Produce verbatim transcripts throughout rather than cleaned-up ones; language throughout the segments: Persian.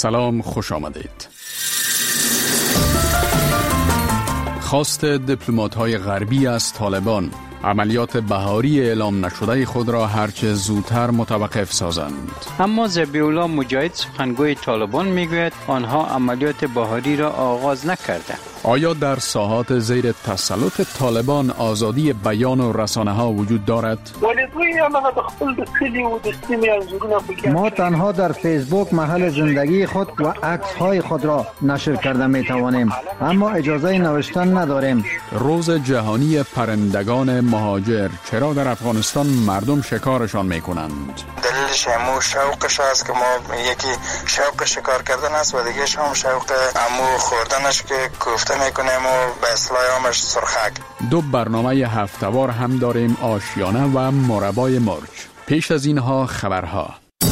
سلام، خوش آمدید. خواست دیپلمات‌های غربی از طالبان عملیات بهاری اعلام نشده خود را هرچه زودتر متوقف سازند. اما ذبیح الله مجاهد سخنگوی طالبان میگوید آنها عملیات بهاری را آغاز نکرده. آیا در ساحات زیر تسلط طالبان آزادی بیان و رسانه ها وجود دارد؟ ما تنها در فیسبوک محل زندگی خود و عکس های خود را نشر کرده می توانیم، اما اجازه نوشتن نداریم. روز جهانی پرندگان مهاجر، چرا در افغانستان مردم شکارشان می کنند؟ دلیلش همو شوقش است که ما یکی شوق شکار کردن است و دیگه هم شوق همو خوردنش که کوفته میکنیم و به اصطلاح همش سرخک. دو برنامه هفته‌وار هم داریم، آشیانه و مربای مرغ. پیش از اینها خبرها.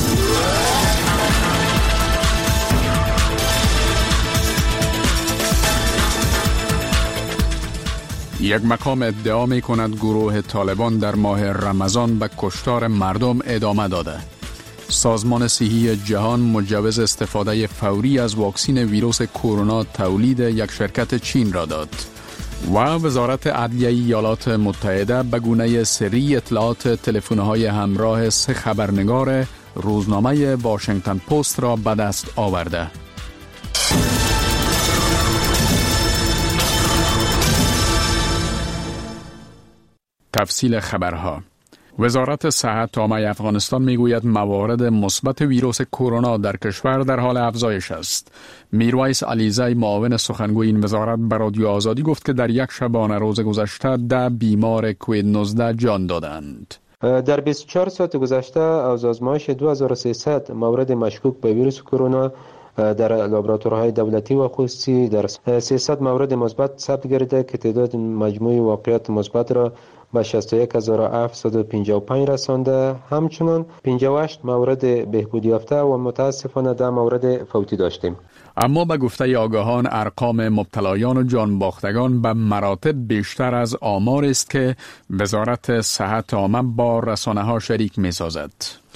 یک مقام ادعا می کند گروه طالبان در ماه رمضان به کشتار مردم ادامه داده. سازمان صحی جهان مجوز استفاده فوری از واکسن ویروس کرونا تولید یک شرکت چین را داد و وزارت عدلیه ایالات متحده به گونه سری اطلاعات تلفن‌های همراه سه خبرنگار روزنامه واشنگتن پست را به دست آورده. تفصیل خبرها. وزارت صحت عامه افغانستان میگوید موارد مثبت ویروس کرونا در کشور در حال افزایش است. میرویس علیزی معاون سخنگوی این وزارت به رادیو آزادی گفت که در یک شبانه روز گذشته ده بیمار کووید نوزده جان دادند. در بیست و چهار ساعت گذشته از آزمایش دو هزار و سیصد مورد مشکوک به ویروس کرونا در لابراتوارهای دولتی و خصوصی در سیصد مورد مثبت ثبت گردیده که تعداد مجموعی واقعات مثبت را به شصت و یک هزار و هفتصد و پنجاه و پنج رسانده. همچنان پنجاه و هشت مورد بهبودی یافته و متاسفانه ده مورد فوتی داشتیم. اما به گفته آگاهان ارقام مبتلایان و جان باختگان به مراتب بیشتر از آمار است که وزارت صحت عامه با رسانه ها شریک می سازد.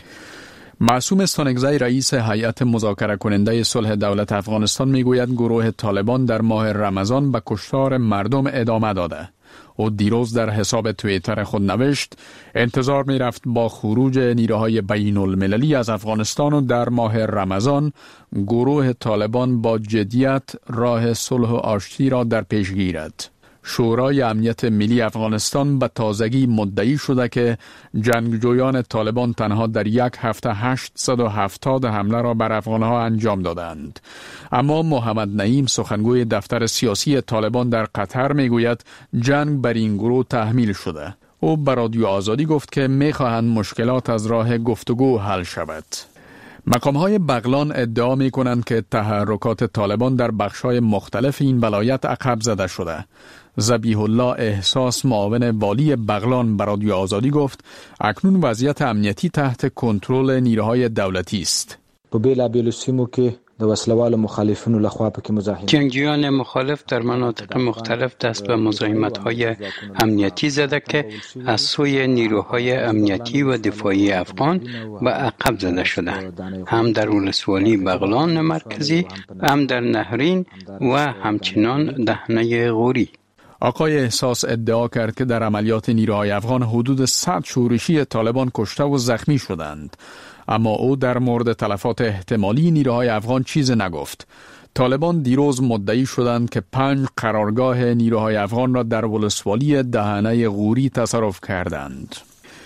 معصوم استانکزی رئیس هیئت مذاکره کننده صلح دولت افغانستان میگوید گروه طالبان در ماه رمضان به کشتار مردم ادامه داده. او دیروز در حساب توییتر خود نوشت انتظار می رفت با خروج نیروهای بین المللی از افغانستان و در ماه رمضان گروه طالبان با جدیت راه صلح و آشتی را در پیش گیرد. شورای امنیت ملی افغانستان به تازگی مدعی شده که جنگجویان طالبان تنها در یک هفته هشتصد و هفتاد حمله را بر افغانها انجام دادند. اما محمد نعیم سخنگوی دفتر سیاسی طالبان در قطر میگوید جنگ بر این گروه تحمیل شده. او به رادیو آزادی گفت که میخواهند مشکلات از راه گفتگو حل شود. مقام‌های بغلان ادعا می‌کنند که تحرکات طالبان در بخش‌های مختلف این ولایت عقب زده شده. ذبیح الله احساس معاون والی بغلان به رادیو آزادی گفت اکنون وضعیت امنیتی تحت کنترل نیروهای دولتی است. په بیلابیلو سیمو کې د وسلوالو مخالفینو لخوا پکې مزاحمت جنگجویان مخالف در مناطق مختلف دست به مزاحمت‌های امنیتی زده که از سوی نیروهای امنیتی و دفاعی افغان به عقب زده شده، هم در ولسوالی بغلان مرکزی، هم در نهرین و همچنان دهنه غوری. آقای احساس ادعا کرد که در عملیات نیروهای افغان حدود صد شورشی طالبان کشته و زخمی شدند، اما او در مورد تلفات احتمالی نیروهای افغان چیز نگفت. طالبان دیروز مدعی شدند که پنج قرارگاه نیروهای افغان را در ولسوالی دهنه غوری تصرف کردند.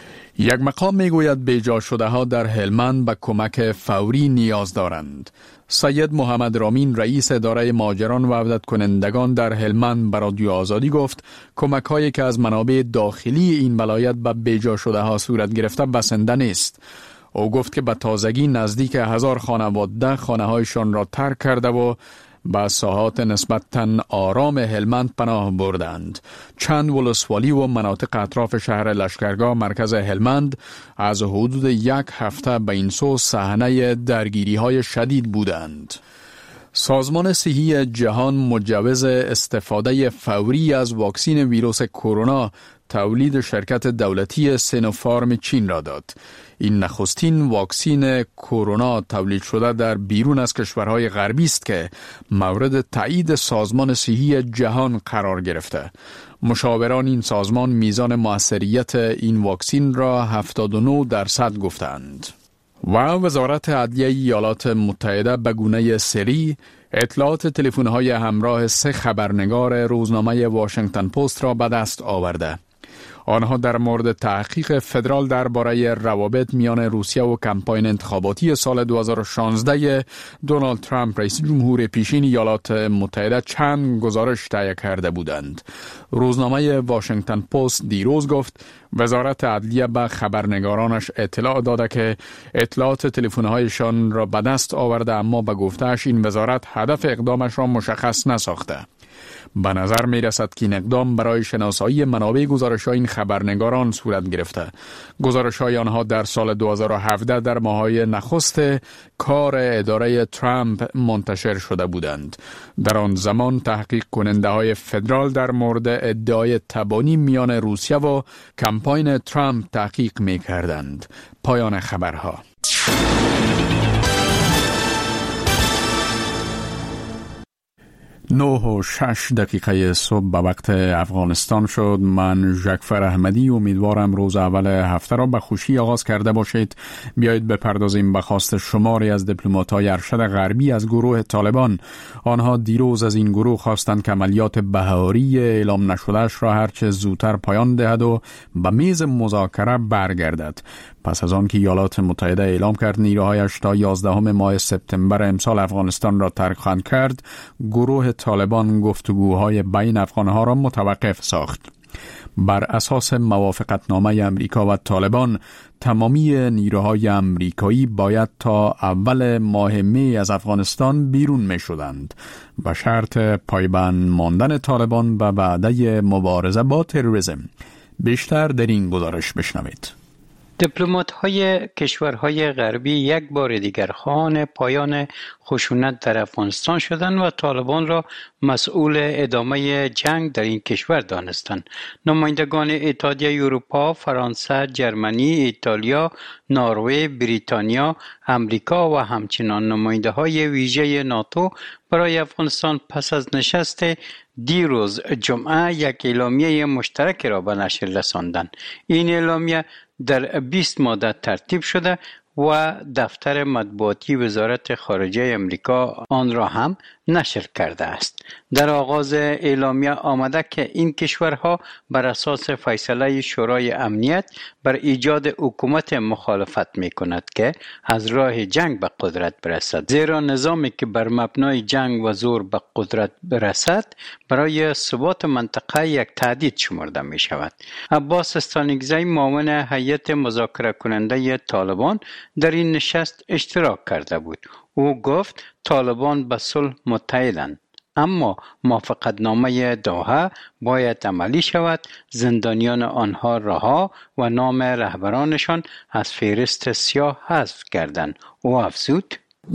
یک مقام میگوید بیجا شده ها در هلمند به کمک فوری نیاز دارند. سید محمد رامین رئیس اداره مهاجران و عودت کنندگان در هلمند به رادیو آزادی گفت کمک هایی که از منابع داخلی این ولایت به بیجا شده ها صورت گرفته بسنده نیست. او گفت که به تازگی نزدیک هزار خانواده خانه هایشان را ترک کرده و به ساحات نسبتاً آرام هلمند پناه بردند. چند ولسوالی و مناطق اطراف شهر لشکرگاه مرکز هلمند از حدود یک هفته به این سو صحنه درگیری های شدید بودند. سازمان صحی جهان مجوز استفاده فوری از واکسن ویروس کرونا تولید شرکت دولتی سینوفارم چین را داد. این نخستین واکسین کرونا تولید شده در بیرون از کشورهای غربی است که مورد تایید سازمان صحی جهان قرار گرفته. مشاوران این سازمان میزان موثریت این واکسین را هفتاد و نه درصد گفتند. و وزارت عدلیه ایالات متحده به گونه سری اطلاعات تلفن‌های همراه سه خبرنگار روزنامه واشنگتن پست را به دست آورده. آنها در مورد تحقیق فدرال درباره روابط میان روسیه و کمپاین انتخاباتی سال دو هزار و شانزده دونالد ترامپ رئیس جمهور پیشین ایالات متحده چند گزارش تهیه کرده بودند. روزنامه واشنگتن پست دیروز گفت وزارت عدلیه به خبرنگارانش اطلاع داده که اطلاعات تلفن‌هایشان را به دست آورده، اما به گفته‌اش این وزارت هدف اقدامش را مشخص نساخته. به نظر می رسد که این اقدام برای شناسایی منابع گزارش‌های این خبرنگاران صورت گرفته. گزارش‌های آنها در سال دو هزار و هفده در ماه‌های نخست کار اداره ترامپ منتشر شده بودند. در آن زمان تحقیق کننده های فدرال در مورد ادعای تبانی میان روسیه و کمپاین ترامپ تحقیق می کردند. پایان خبرها. نه و شش دقیقه صبح به وقت افغانستان شد. من جعفر احمدی امیدوارم روز اول هفته را به خوشی آغاز کرده باشید. بیایید بپردازیم به خواست شماری از دیپلمات‌های ارشد غربی از گروه طالبان. آنها دیروز از این گروه خواستند که عملیات بهاری اعلام نشدهش را هرچه زودتر پایان دهد و به میز مذاکره برگردد. پس از آن که ایالات متحده اعلام کرد نیروهایش تا یازدهم ماه سپتامبر امسال افغانستان را ترک خواهند کرد، گروه طالبان گفتگوهای بین افغانها را متوقف ساخت. بر اساس موافقتنامه امریکا و طالبان، تمامی نیروهای امریکایی باید تا اول ماه می از افغانستان بیرون می شدند و شرط پایبند ماندن طالبان به وعده مبارزه با تروریسم. بیشتر در این گزارش بشنوید. دیپلمات‌های کشورهای غربی یک بار دیگر خواهان پایان خشونت در افغانستان شدند و طالبان را مسئول ادامه جنگ در این کشور دانستند. نمایندگان اتحادیه اروپا، فرانسه، جرمنی، ایتالیا، نروژ، بریتانیا، امریکا و همچنین نماینده‌های ویژه ناتو برای افغانستان پس از نشست دیروز جمعه یک اعلامیه مشترک را به نشر رساندند. این اعلامیه در بیست ماده ترتیب شده و دفتر مطبوعاتی وزارت خارجه امریکا آن را هم نشر کرده است. در آغاز اعلامیه آمده که این کشورها بر اساس فیصله شورای امنیت بر ایجاد حکومت مخالفت می کند که از راه جنگ به قدرت برسد، زیرا نظامی که بر مبنای جنگ و زور به قدرت برسد برای ثبات منطقه یک تهدید شمرده می شود. عباس استانکزی معاون هیئت مذاکره کننده طالبان در این نشست اشتراک کرده بود. او گفت طالبان به صلح متحدند، اما موافقتنامه دوحه باید عملی شود، زندانیان آنها رها و نام رهبرانشان از فهرست سیاه حذف کردند. او افزود: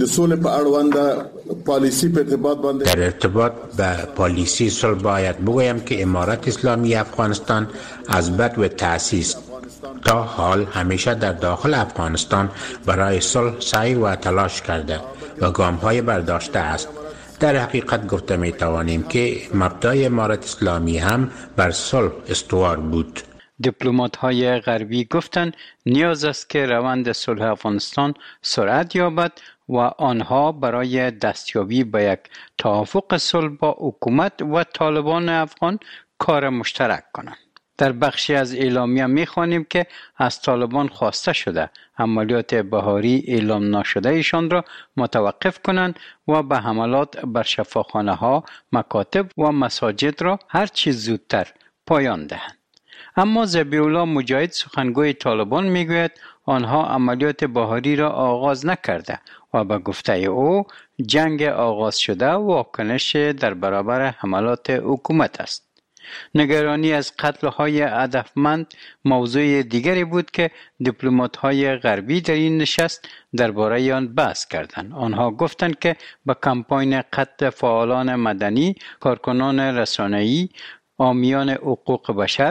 در ارتباط به پالیسی صلح باید بگویم که امارت اسلامی افغانستان از بدو تأسیس تا حال همیشه در داخل افغانستان برای صلح سعی و تلاش کرده و گام‌های برداشته است. در حقیقت گفته می توانیم که مبدأ امارت اسلامی هم بر صلح استوار بود. دیپلمات‌های غربی گفتند نیاز است که روند صلح افغانستان سرعت یابد و آنها برای دستیابی به یک توافق صلح با حکومت و طالبان افغان کار مشترک کنند. در بخشی از اعلامیه می‌خوانیم که از طالبان خواسته شده عملیات بهاری اعلام نشده ایشان را متوقف کنند و به حملات بر شفاخانه‌ها، مکاتب و مساجد را هر چیز زودتر پایان دهند. اما ذبیح‌الله مجاهد سخنگوی طالبان میگوید آنها عملیات بهاری را آغاز نکرده و به گفته او جنگ آغاز شده واکنش در برابر حملات حکومت است. نگرانی از قتل‌های هدفمند موضوع دیگری بود که دیپلمات‌های غربی در این نشست درباره آن بحث کردند. آنها گفتند که با کمپاین قتل فعالان مدنی، کارکنان رسانه‌ای، حامیان حقوق بشر،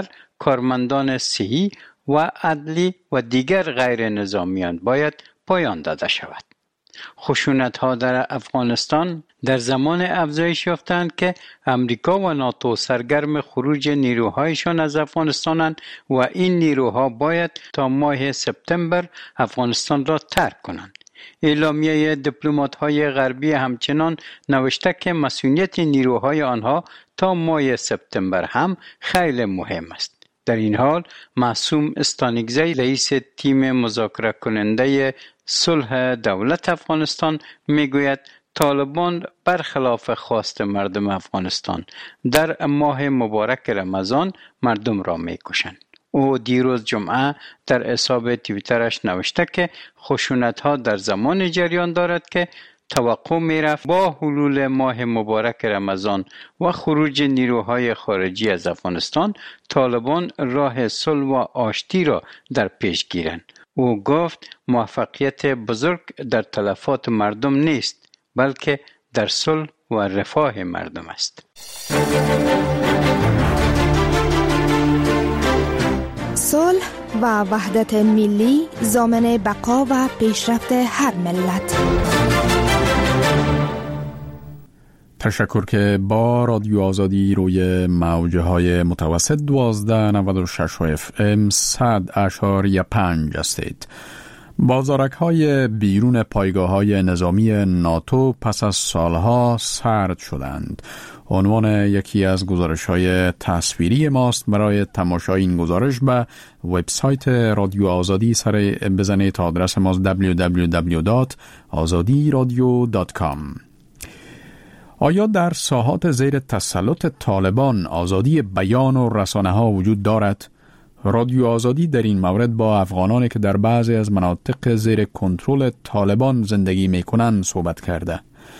کارمندان صحی و عدلی و دیگر غیر نظامیان باید پایان داده شود. خشونت‌ها در افغانستان در زمان افزایش یافتند که امریکا و ناتو سرگرم خروج نیروهایشان از افغانستانند و این نیروها باید تا ماه سپتامبر افغانستان را ترک کنند. اعلامیه دیپلمات‌های غربی همچنان نوشته که مسئولیت نیروهای آنها تا ماه سپتامبر هم خیلی مهم است. در این حال معصوم استانگزی رئیس تیم مذاکره کننده صلح دولت افغانستان میگوید طالبان برخلاف خواست مردم افغانستان در ماه مبارک رمضان مردم را میکشند. او دیروز جمعه در حساب توییترش نوشته که خشونت‌ها در زمان جریان دارد که توقع می‌رفت با حلول ماه مبارک رمضان و خروج نیروهای خارجی از افغانستان طالبان راه صلح و آشتی را در پیش گیرند. او گفت موفقیت بزرگ در تلفات مردم نیست بلکه در صلح و رفاه مردم است. صلح و وحدت ملی ضامن بقا و پیشرفت هر ملت. تشکر که با رادیو آزادی روی موجه های متوسط دوازده نود و شش اف ام صد اشاری پنج هستید. بازارک های بیرون پایگاه های نظامی ناتو پس از سالها سرد شدند. عنوان یکی از گزارش های تصویری ماست. برای تماشای این گزارش به وبسایت رادیو آزادی سر بزنید. آدرس ماست دبلیو دبلیو دبلیو دات آزادی رادیو دات کام. آیا در ساحات زیر تسلط طالبان آزادی بیان و رسانه ها وجود دارد؟ رادیو آزادی در این مورد با افغانانی که در بعضی از مناطق زیر کنترل طالبان زندگی میکنند صحبت کرده.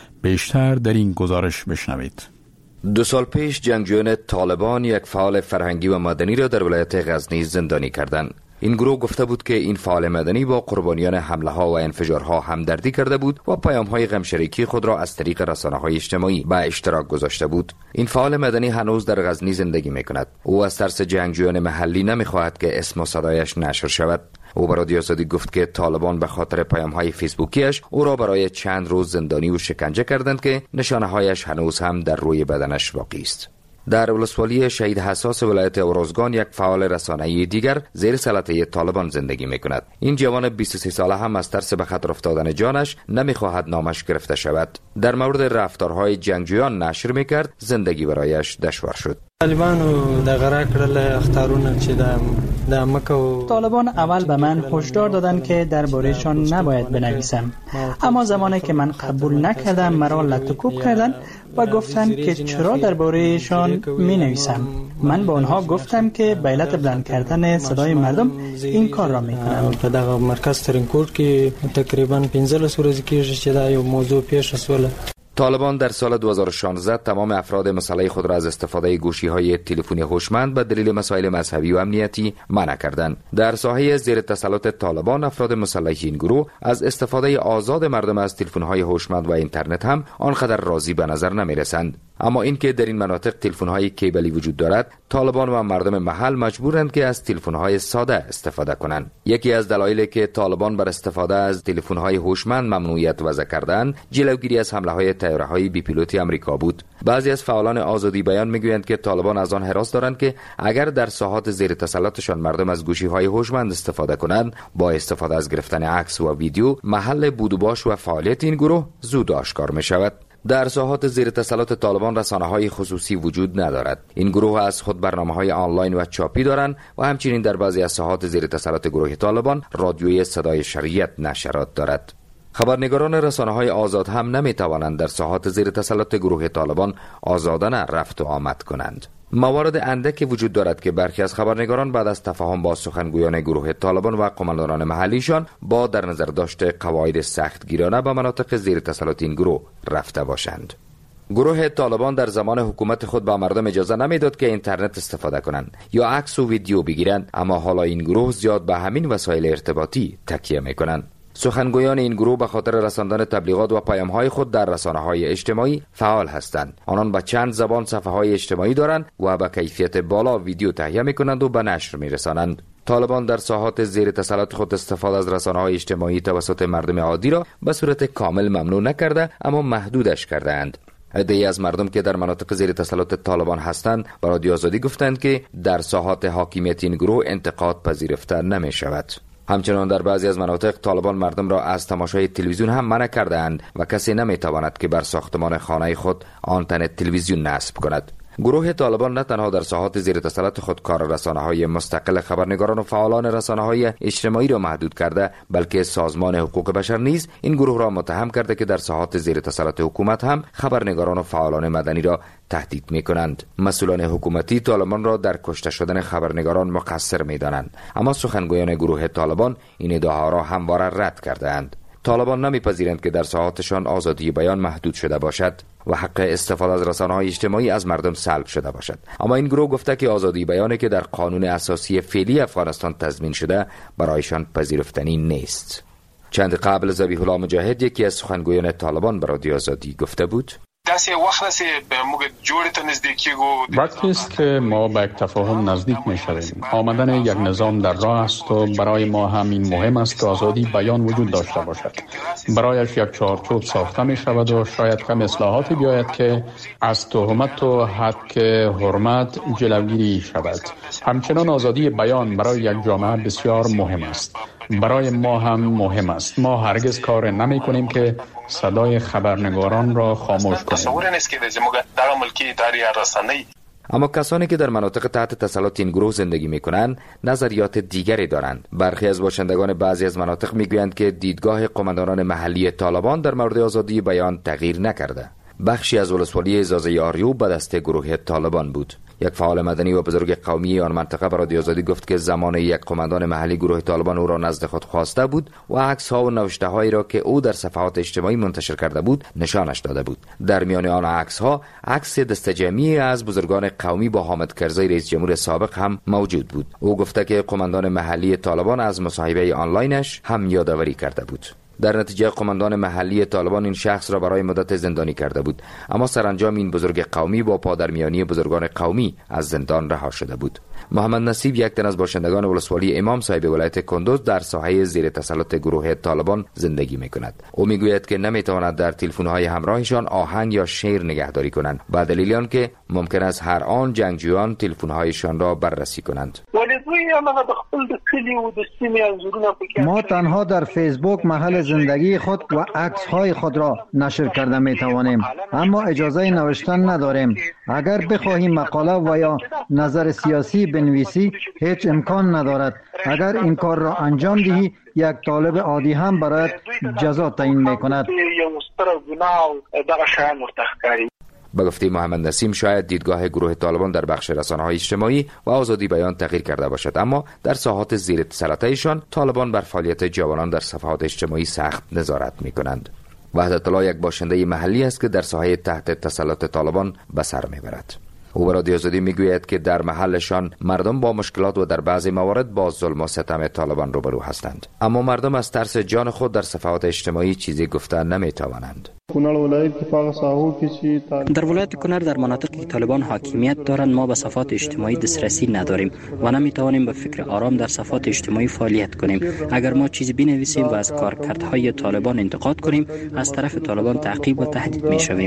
بیشتر در این گزارش بشنوید. دو سال پیش جنگجویان طالبان یک فعال فرهنگی و مدنی را در ولایت غزنی زندانی کردند. این گروه گفته بود که این فعال مدنی با قربانیان حمله ها و انفجارها همدردی کرده بود و پیام های غمشریکی خود را از طریق رسانه های اجتماعی به اشتراک گذاشته بود. این فعال مدنی هنوز در غزنی زندگی می کند. او از ترس جنگجویان محلی نمی خواهد که اسم و صدایش نشر شود. او به رادیو آزادی گفت که طالبان به خاطر پیام های فیسبوکیش او را برای چند روز زندانی و شکنجه کردند که نشانه هایش هنوز هم در روی بدنش باقی است. در ولسوالی شهید حساس ولایت اروزگان یک فعال رسانه‌ای دیگر زیر سلطه طالبان زندگی می‌کند. این جوان بیست و سه ساله هم از ترس به خطر افتادن جانش نمی‌خواهد نامش گرفته شود. در مورد رفتارهای جنگجویان نشر می‌کرد، زندگی برایش دشوار شد. طالبانو د غره کړل اختارونه چې د مکه طالبان اول به من هشدار دادند که درباره‌شان نباید بنویسم، اما زمانی که من قبول نکردم مرا لطکوب کردند و گفتند که چرا درباره‌شان می‌نویسم. من به آنها گفتم که به علت بلند کردن صدای مردم این کار را می‌کنم. په دغه مرکز ترینکوټ کې تقریبا پنځلس ورځې کېږي چې دا یو موضوع پیش شوه. طالبان در سال دو هزار و شانزده تمام افراد مسلح خود را از استفاده گوشی‌های تلفنی هوشمند به دلیل مسائل مذهبی و امنیتی منع کردند. در ساحه زیر تسلط طالبان افراد مسلح این گروه از استفاده آزاد مردم از تلفن‌های هوشمند و اینترنت هم آنقدر راضی به نظر نمی‌رسند. اما اینکه در این مناطق تلفن‌های کیبلی وجود دارد، طالبان و مردم محل مجبورند که از تلفن‌های ساده استفاده کنند. یکی از دلایلی که طالبان بر استفاده از تلفن‌های هوشمند ممنوعیت وضع کردند، جلوگیری از حمله‌های طیاره‌های بی پیلوتی آمریکا بود. بعضی از فعالان آزادی بیان میگویند که طالبان از آن هراس دارند که اگر در ساحات زیر تسلطشان مردم از گوشی‌های هوشمند استفاده کنند، با استفاده از گرفتن عکس و ویدیو محل بود و باش و فعالیت این گروه زود آشکار می‌شود. در ساحات زیر تسلط طالبان رسانه‌های خصوصی وجود ندارد. این گروه از خود برنامه‌های آنلاین و چاپی دارند و همچنین در بعضی از ساحات زیر تسلط گروه طالبان رادیوی صدای شریعت نشرات دارد. خبرنگاران رسانه‌های آزاد هم نمی‌توانند در ساحات زیر تسلط گروه طالبان آزادانه رفت و آمد کنند. موارد اندکی وجود دارد که برخی از خبرنگاران بعد از تفاهم با سخنگویان گروه طالبان و قماندانان محلیشان با در نظر داشته قواعد سختگیرانه به مناطق زیر تسلط این گروه رفته باشند. گروه طالبان در زمان حکومت خود به مردم اجازه نمیداد که اینترنت استفاده کنند یا عکس و ویدیو بگیرند، اما حالا این گروه زیاد به همین وسایل ارتباطی تکیه میکنند. سخنگویان این گروه به خاطر رساندن تبلیغات و پیام‌های خود در رسانه‌های اجتماعی فعال هستند. آنان به چند زبان صفحه‌های اجتماعی دارند و به کیفیت بالا ویدیو تهیه می‌کنند و به نشر می‌رسانند. طالبان در ساحات زیر تسلط خود استفاده از رسانه‌های اجتماعی توسط مردم عادی را به صورت کامل ممنوع نکرده، اما محدودش کرده‌اند. عده‌ای از مردم که در مناطق زیر تسلط طالبان هستند به رادیو آزادی گفتند که در ساحات حاکمیت این گروه انتقاد پذیرفته نمی شود. همچنان در بعضی از مناطق طالبان مردم را از تماشای تلویزیون هم منع کرده‌اند و کسی نمی تواند که بر ساختمان خانه خود آنتن تلویزیون نصب کند. گروه طالبان نه تنها در ساحات زیر تسلط خود کار رسانه‌های مستقل خبرنگاران و فعالان رسانه‌های اجتماعی را محدود کرده، بلکه سازمان حقوق بشر نیز این گروه را متهم کرده که در ساحات زیر تسلط حکومت هم خبرنگاران و فعالان مدنی را تهدید می‌کنند. مسئولان حکومتی طالبان را در کشته شدن خبرنگاران مقصر می‌دانند، اما سخنگویان گروه طالبان این ادعاها را همواره رد کرده‌اند. طالبان نمی‌پذیرند که در ساحاتشان آزادی بیان محدود شده باشد و حق استفاده از رسانه‌های اجتماعی از مردم سلب شده باشد. اما این گروه گفته که آزادی بیانی که در قانون اساسی فعلی افغانستان تضمین شده برایشان پذیرفتنی نیست. چند قبل ذبیح الله مجاهد، یکی از سخنگویان طالبان، به رادیو آزادی گفته بود: وقتی است که ما به یک تفاهم نزدیک می شویم. آمدن یک نظام در راه است و برای ما همین مهم است که آزادی بیان وجود داشته باشد. برایش یک چارچوب ساخته می شود و شاید کم اصلاحاتی بیاید که از تهمت و حق حرمت جلوگیری شود. همچنان آزادی بیان برای یک جامعه بسیار مهم است. برای ما هم مهم است. ما هرگز کار نمی کنیم که صدای خبرنگاران را خاموش کنیم. اما کسانی که در مناطق تحت تسلط این گروه زندگی می کنند نظریات دیگری دارند. برخی از باشندگان بعضی از مناطق می گویند که دیدگاه قماندانان محلی طالبان در مورد آزادی بیان تغییر نکرده. بخشی از ولسوالی زازه آریو به دست گروه طالبان بود. یک فعال مدنی و بزرگ قومی آن منطقه به رادیو آزادی گفت که زمان یک قماندان محلی گروه طالبان او را نزد خود خواسته بود و عکس‌ها و نوشته‌هایی را که او در صفحات اجتماعی منتشر کرده بود نشانش داده بود. در میان آن عکس‌ها عکس دستجمعی از بزرگان قومی با حامد کرزی رئیس جمهور سابق هم موجود بود. او گفته که قماندان محلی طالبان از مصاحبه آنلاینش هم یادآوری کرده بود. در نتیجه قماندان محلی طالبان این شخص را برای مدت زندانی کرده بود، اما سرانجام این بزرگ قومی با پادرمیانی بزرگان قومی از زندان رها شده بود. محمد نصیب، یک تن از باشندگان ولسوالی امام صاحب ولایت کندوز، در ساحه زیر تسلط گروه طالبان زندگی می‌کند. او میگوید که نمی‌تواند در تلفن‌های همراهشان آهنگ یا شعر نگهداری کنند، با دلیل آنکه ممکن است هر آن جنگجویان تلفن‌هایشان را بررسی کنند. ما تنها در فیسبوک محل زندگی خود و عکس‌های خود را نشر کرده می‌توانیم، اما اجازه نوشتن نداریم. اگر بخواهیم مقاله و یا نظر سیاسی بنویسی هیچ امکان ندارد. اگر این کار را انجام دهی یک طالب عادی هم برایت جزا تعیین می‌کند. به گفته محمد نسیم، شاید دیدگاه گروه طالبان در بخش رسانه‌های اجتماعی و آزادی بیان تغییر کرده باشد، اما در ساحات زیر تسلطشان طالبان بر فعالیت جوانان در صفحات اجتماعی سخت نظارت می‌کنند. وحدت الله یک باشنده محلی است که در ساحه تحت تسلط طالبان به سر می‌برد. او به رادیو آزادی میگوید که در محلشان مردم با مشکلات و در بعضی موارد با ظلم و ستم طالبان روبرو هستند، اما مردم از ترس جان خود در صفحات اجتماعی چیزی گفته نمیتوانند. در ولایت کنر در مناطقی که طالبان حاکمیت دارند ما به صفحات اجتماعی دسترسی نداریم و نمیتوانیم به فکر آرام در صفحات اجتماعی فعالیت کنیم. اگر ما چیزی بنویسیم و از کارکردهای طالبان انتقاد کنیم از طرف طالبان تعقیب و تهدید میشویم.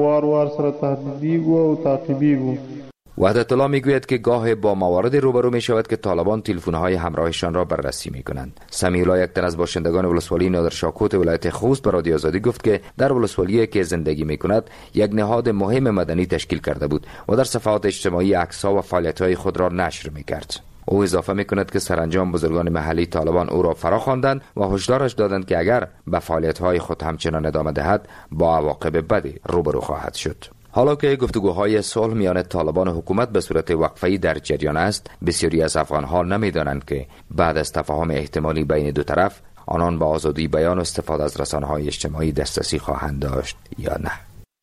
وحدت الله میگوید که گاه با موارد روبرو می شود که طالبان تلفن‌های همراهشان را بررسی می کنند. سمیع الله، یک تن از باشندگان ولسوالی نادرشاکوت ولایت خوست، به رادیو آزادی گفت که در ولسوالی که زندگی می کند یک نهاد مهم مدنی تشکیل کرده بود و در صفحات اجتماعی عکس‌ها و فعالیت‌های خود را نشر می کرد. او اضافه می کند که سرانجام بزرگان محلی طالبان او را فرا خواندند و هشدارش دادند که اگر به فعالیت‌های خود همچنان ادامه دهد با عواقب بدی روبرو خواهد شد. حالا که گفتگوهای صلح میان طالبان و حکومت به صورت وقفه‌ای در جریان است، بسیاری از افغان‌ها نمی‌دانند که بعد از تفاهم احتمالی بین دو طرف آنان با آزادی بیان و استفاده از رسانه‌های اجتماعی دسترسی خواهند داشت یا نه.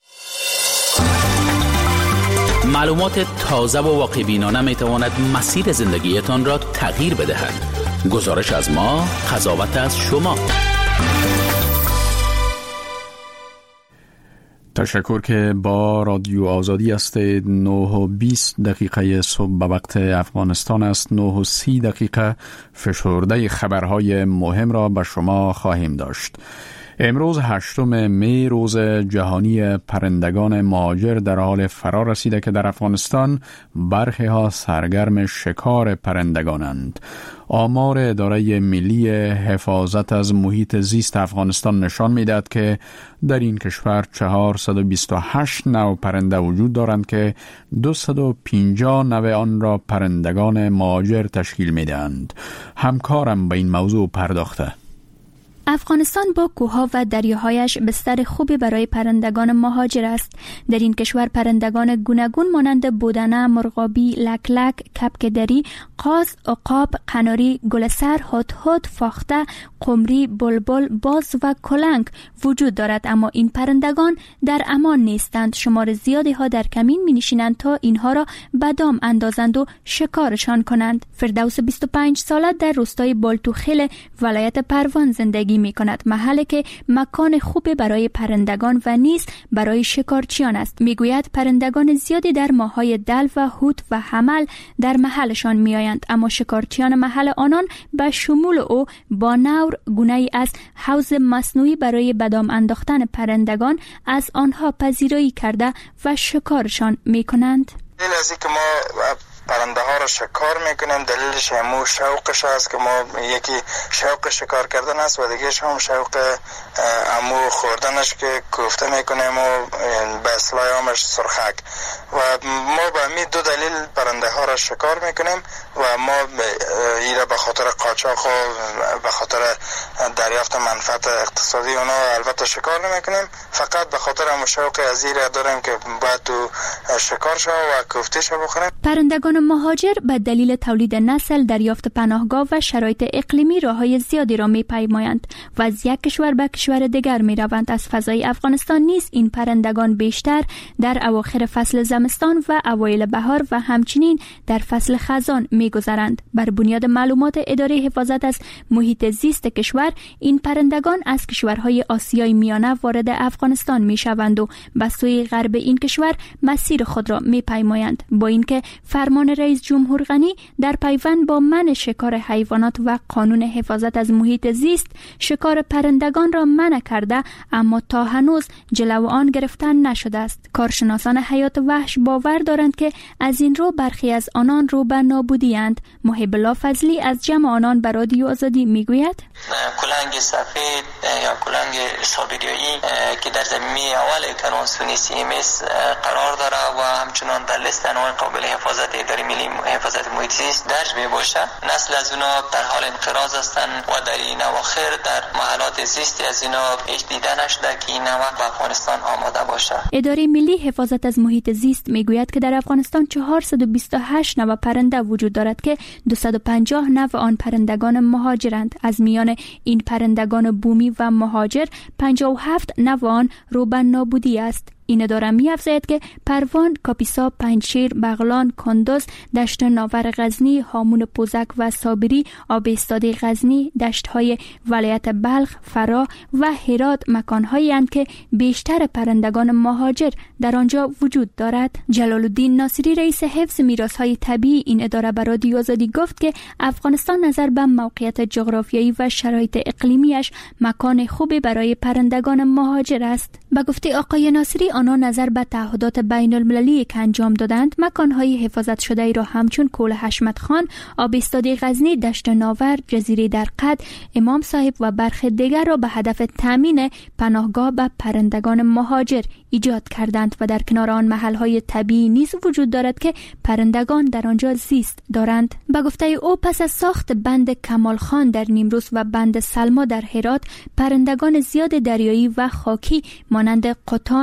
معلومات تازه و واقع‌بینانه می‌تواند مسیر زندگیتان را تغییر بدهد. گزارش از ما، قضاوت از شما. تشکر که با رادیو آزادی است. نه و بیست دقیقه صبح به وقت افغانستان است. نه و سی دقیقه فشرده خبرهای مهم را به شما خواهیم داشت. امروز هشتم می روز جهانی پرندگان مهاجر در حال فرا رسیده که در افغانستان برخی ها سرگرم شکار پرندگانند. آمار اداره ملی حفاظت از محیط زیست افغانستان نشان می‌دهد که در این کشور چهارصد و بیست و هشت نوع پرنده وجود دارند که دویست و پنجاه نوع آن را پرندگان مهاجر تشکیل می‌دهند. همکارم به این موضوع پرداخته. افغانستان با کوه‌ها و دریاهایش بستر خوبی برای پرندگان مهاجر است. در این کشور پرندگان گوناگون مانند بودنه، مرغابی، لکلک، کپک دری، قاز، عقاب، قناری، گلسر، هدهد، فاخته، قمری، بلبل، باز و کلنگ وجود دارد، اما این پرندگان در امان نیستند. شمار زیادی ها در کمین می نشینند تا اینها را به دام اندازند و شکارشان کنند. فردوس بیست و پنج ساله در روستای بالتوخیل ولایت پروان زندگی می کند، محلی که مکان خوبی برای پرندگان و نیز برای شکارچیان است. می گوید پرندگان زیادی در ماههای دلو و هوت و حمل در محلشان می آیند، اما شکارچیان محل آنان به شمول او با نور گونه‌ای از حوض مصنوعی برای بدام انداختن پرندگان از آنها پذیرایی کرده و شکارشان می کنند. این از اینکه ما پرنده ها را شکار میکنیم دلیلش همو شوقش است که ما یکی شوق شکار کردن است و دیگهش هم شوق امو خوردنش که کوفته میکنیم و به اصطلاح همش سرخک و ما به همین دو دلیل پرنده ها را شکار میکنیم و ما ایره به خاطر قاچاق و به خاطر دریافت منفعت اقتصادی اونا البته شکار نمیکنیم، فقط به خاطر همو شوق از ایره داریم که باید تو شکار شو و کوفته شو بخوریم. پرندگان مهاجر به دلیل تولید نسل، دریافت پناهگاه و شرایط اقلیمی راههای زیادی را می‌پیمایند و از یک کشور به کشور دیگر می‌روند. از فضای افغانستان نیز این پرندگان بیشتر در اواخر فصل زمستان و اوایل بهار و همچنین در فصل خزان می‌گذرند. بر بنیاد معلومات اداره حفاظت از محیط زیست کشور، این پرندگان از کشورهای آسیای میانه وارد افغانستان می‌شوند و به سوی غرب این کشور مسیر خود را می‌پیمایند. با اینکه فرمان رئیس جمهور غنی در پیوند با منع شکار حیوانات و قانون حفاظت از محیط زیست شکار پرندگان را منع کرده، اما تا هنوز جلو آن گرفتن نشده است. کارشناسان حیات وحش باور دارند که از این رو برخی از آنان رو به نابودی اند. محب الله فضلی از جمع آنان به رادیو آزادی میگوید کلنگ سفید یا کلنگ سایبریایی که در زمینه اول کنوانسیون سی ام اس قرار داره و همچنان در لیست انواع قابل حفاظت اداره ملی حفاظت محیط زیست درج می باشه، نسل از اونا در حال انقراض هستند و در این اواخر در محلات زیستی از اینا هیچ دیده نشده که این نوع به افغانستان آماده باشه. اداره ملی حفاظت از محیط زیست میگوید که در افغانستان چهارصد و بیست و هشت نوع پرنده وجود دارد که دویست و پنجاه نوع آن پرندگان مهاجرند. از میان این پرندگان بومی و مهاجر پنجاه و هفت نوع آن رو به نابودی است. این اداره می افزاید که پروان، کاپیسا، پنجشیر، بغلان، کندز، دشت ناور غزنی، هامون پوزک و صابری، آب ایستاده غزنی، دشت‌های ولایت بلخ، فرا و هرات مکان‌هایی اند که بیشتر پرندگان مهاجر در آنجا وجود دارد. جلال الدین ناصری رئیس حفظ میراث‌های طبیعی این اداره به رادیو آزادی گفت که افغانستان نظر به موقعیت جغرافیایی و شرایط اقلیمیش مکان خوبی برای پرندگان مهاجر است. به گفته آقای ناصری آنها نظر به تعهدات بین المللی که انجام دادند مکانهای حفاظت شده ای را همچون کوه حشمت خان، آب ایستاده غزنی، دشت ناور، جزیره در قد، امام صاحب و برخی دیگر را به هدف تامین پناهگاه به پرندگان مهاجر ایجاد کردند و در کنار آن محلهای طبیعی نیز وجود دارد که پرندگان در آنجا زیست دارند. به گفته او پس از ساخت بند کمال خان در نیمروز و بند سلما در هرات، پرندگان زیاد دریایی و خاکی مانند قطان، مرغابی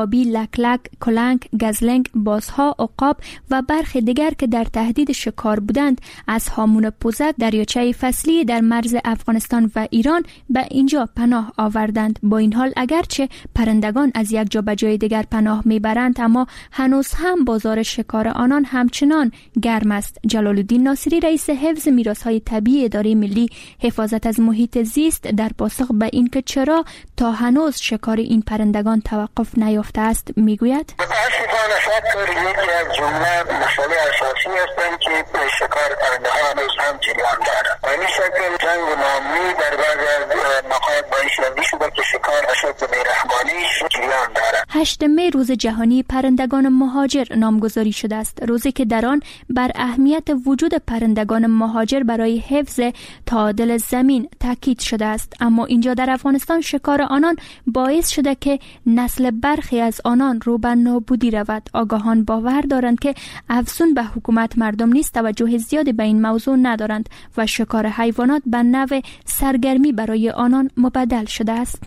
آبی، لکلک، کلنگ، گزلنگ، بازها، عقاب و برخی دیگر که در تهدید شکار بودند از هامون پوزک دریاچه فصلی در مرز افغانستان و ایران به اینجا پناه آوردند. با این حال اگرچه پرندگان از یک جا به جای دیگر پناه میبرند، اما هنوز هم بازار شکار آنان همچنان گرم است. جلال الدین ناصری رئیس حفظ میراث‌های طبیعی اداره ملی حفاظت از محیط زیست در پاسخ به اینکه چرا تا هنوز شکار این پرندگان توقف نیافته است میگوید: متاسفانه فکر یکی از جمله مسئله اساسی هستند که شکار پرنده‌ها هنوز هم جریان دارد. و این شکل جنگ نامی در بعض از مقاطع باعث شده که شکار به شکل بی‌رحمانه جریان دارد. هشتم می روز جهانی پرندگان مهاجر نامگذاری شده است، روزی که در آن بر اهمیت وجود پرندگان مهاجر برای حفظ تعادل زمین تاکید شده است. اما اینجا در افغانستان شکار آنان باعث شده که نسل برخی از آنان رو به نابودی رود. آگاهان باور دارند که افزون به حکومت مردم نیز توجه زیادی به این موضوع ندارند و شکار حیوانات به نوع سرگرمی برای آنان مبدل شده است.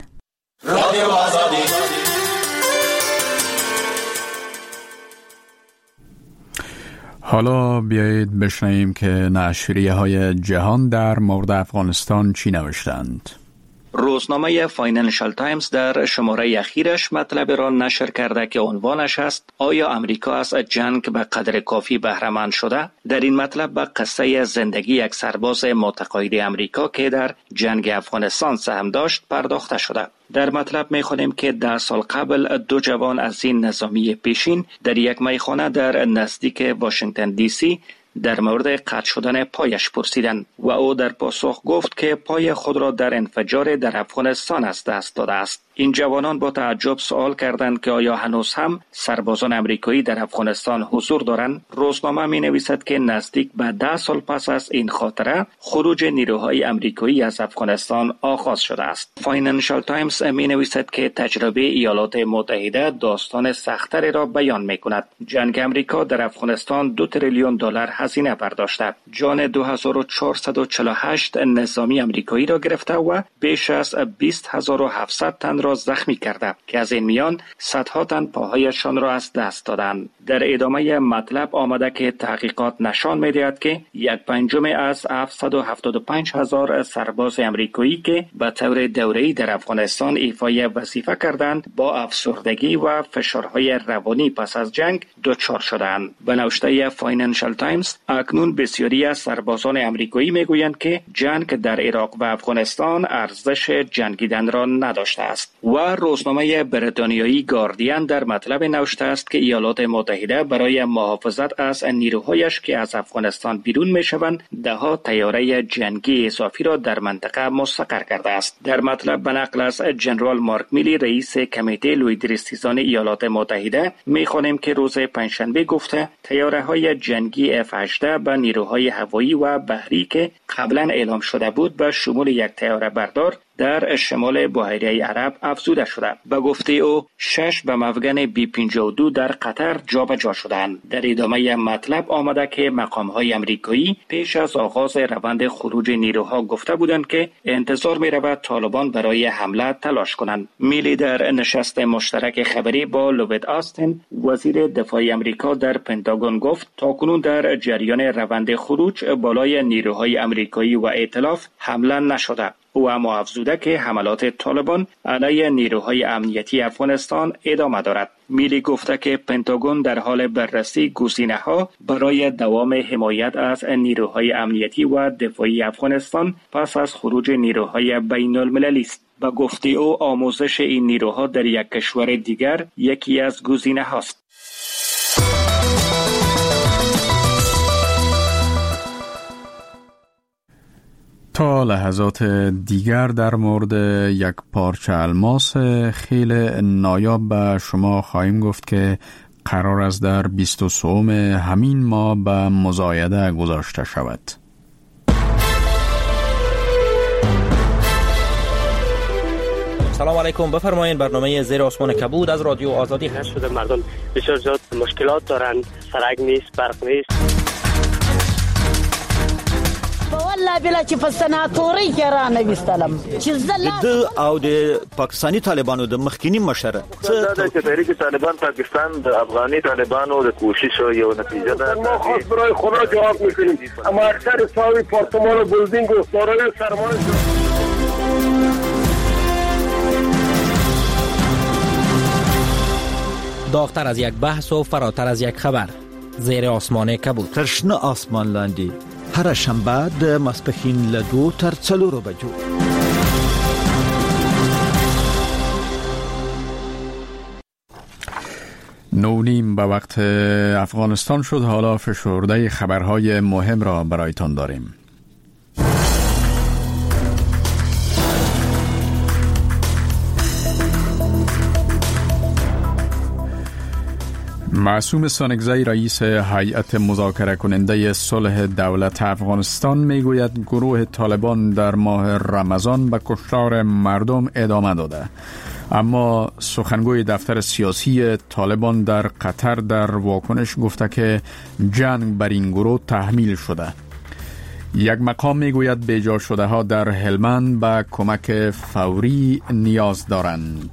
حالا بیایید بشنویم که نشریه های جهان در مورد افغانستان چی نوشتند. روزنامه فاینانشال تایمز در شماره اخیرش مطلب را نشر کرده که عنوانش است: آیا امریکا از جنگ به قدر کافی بهره مند شده؟ در این مطلب به قصه زندگی یک سرباز متقاعد امریکا که در جنگ افغانستان سهم داشت پرداخته شده. در مطلب می‌خوانیم که ده سال قبل دو جوان از این نظامی پیشین در یک میخانه در نزدیک واشنگتن دی سی در مورد قطع شدن پایش پرسیدند و او در پاسخ گفت که پای خود را در انفجار در افغانستان از دست داده است. این جوانان با تعجب سوال کردند که آیا هنوز هم سربازان امریکایی در افغانستان حضور دارند؟ روزنامه می نویسد که نزدیک به ده سال پس از این خاطره خروج نیروهای امریکایی از افغانستان آغاز شده است. فاینانشال تایمز می نویسد که تجربه ایالات متحده داستان سخت‌تری را بیان می کند. جنگ امریکا در افغانستان دو تریلیون دلار هزینه برداشته، جان دو هزار و چهارصد و چهل و هشت نظامی امریکایی را گرفته و بیش از بیست هزار و هفتصد تن را زخمی کرده که از این میان صدها تن پاهایشان را از دست دادند. در ادامه مطلب آمده که تحقیقات نشان می‌دهد که یک پنجم از هفتصد و هفتاد و پنج هزار سرباز امریکایی که به طور دوره‌ای در افغانستان ایفای وظیفه کردند با افسردگی و فشارهای روانی پس از جنگ دچار شدند. به نوشته فاینانشال تایمز اکنون بسیاری از سربازان امریکایی میگویند که جنگ در عراق و افغانستان ارزش جنگیدن را نداشته است. و روزنامه بریتانیایی گاردین در مطلب نوشته است که ایالات متحده برای محافظت از نیروهایش که از افغانستان بیرون میشوند دهها طیاره جنگی اضافی را در منطقه مستقر کرده است. در مطلب به نقل از جنرال مارک میلی رئیس کمیته لویدریستیزان ایالات متحده میخوانیم که روز پنجشنبه گفته طیاره‌های جنگی اف هجده به نیروهای هوایی و بحری که قبلا اعلام شده بود به شمول یک طیاره بردار در شمال بحیره عرب افزوده شده. به گفته او شش به مفگن بی پنجاه و دو در قطر جابجا شدند. در ادامه مطلب آمده که مقام‌های امریکایی پیش از آغاز روند خروج نیروها گفته بودند که انتظار می‌رود طالبان برای حمله تلاش کنند. میلی در نشست مشترک خبری با لوید آستین وزیر دفاع امریکا در پنتاگون گفت تاکنون در جریان روند خروج بالای نیروهای امریکایی و ائتلاف حمله نشده. او اما افزوده که حملات طالبان علیه نیروهای امنیتی افغانستان ادامه دارد. میلی گفته که پنتاگون در حال بررسی گزینه‌ها برای دوام حمایت از نیروهای امنیتی و دفاعی افغانستان پس از خروج نیروهای بین المللی است. به گفته او آموزش این نیروها در یک کشور دیگر یکی از گزینه‌هاست. تا لحظات دیگر در مورد یک پارچه الماس خیلی نایاب به شما خواهیم گفت که قرار است در بیست و سوم همین ماه به مزایده گذاشته شود. سلام علیکم، بفرمایید. برنامه زیر آسمان کبود از رادیو آزادی هست. شده مردم بسیار زیاد مشکلات دارند، سرک نیست، برق نیست. والله بلا چې په سناتوري کې را نویستلم چې د او د پاکستاني طالبانو د مخکینی مشر څه د تحریک طالبان پاکستان د افغاني طالبانو د کوشش یو نتیجه ده. ما خاص برای خدا جواب میکنیم، اما اکثر ساوی پارتمان و بلدینگ و دارای سرمایه داغتر از یک بحث و فراتر از یک خبر، زیر آسمان کبود. ترشنه آسمان لاندی هر شنبه د ماسپښین له دو تر څلورو بجو. نو نیم به وقت افغانستان شد. حالا فشرده خبرهای مهم را برایتان داریم. معصوم سانگزی رئیس هیئت مذاکره کننده صلح دولت افغانستان میگوید گروه طالبان در ماه رمضان به کشتار مردم ادامه داده، اما سخنگوی دفتر سیاسی طالبان در قطر در واکنش گفته که جنگ بر این گروه تحمیل شده. یک مقام میگوید بیجا شده ها در هلمند به کمک فوری نیاز دارند.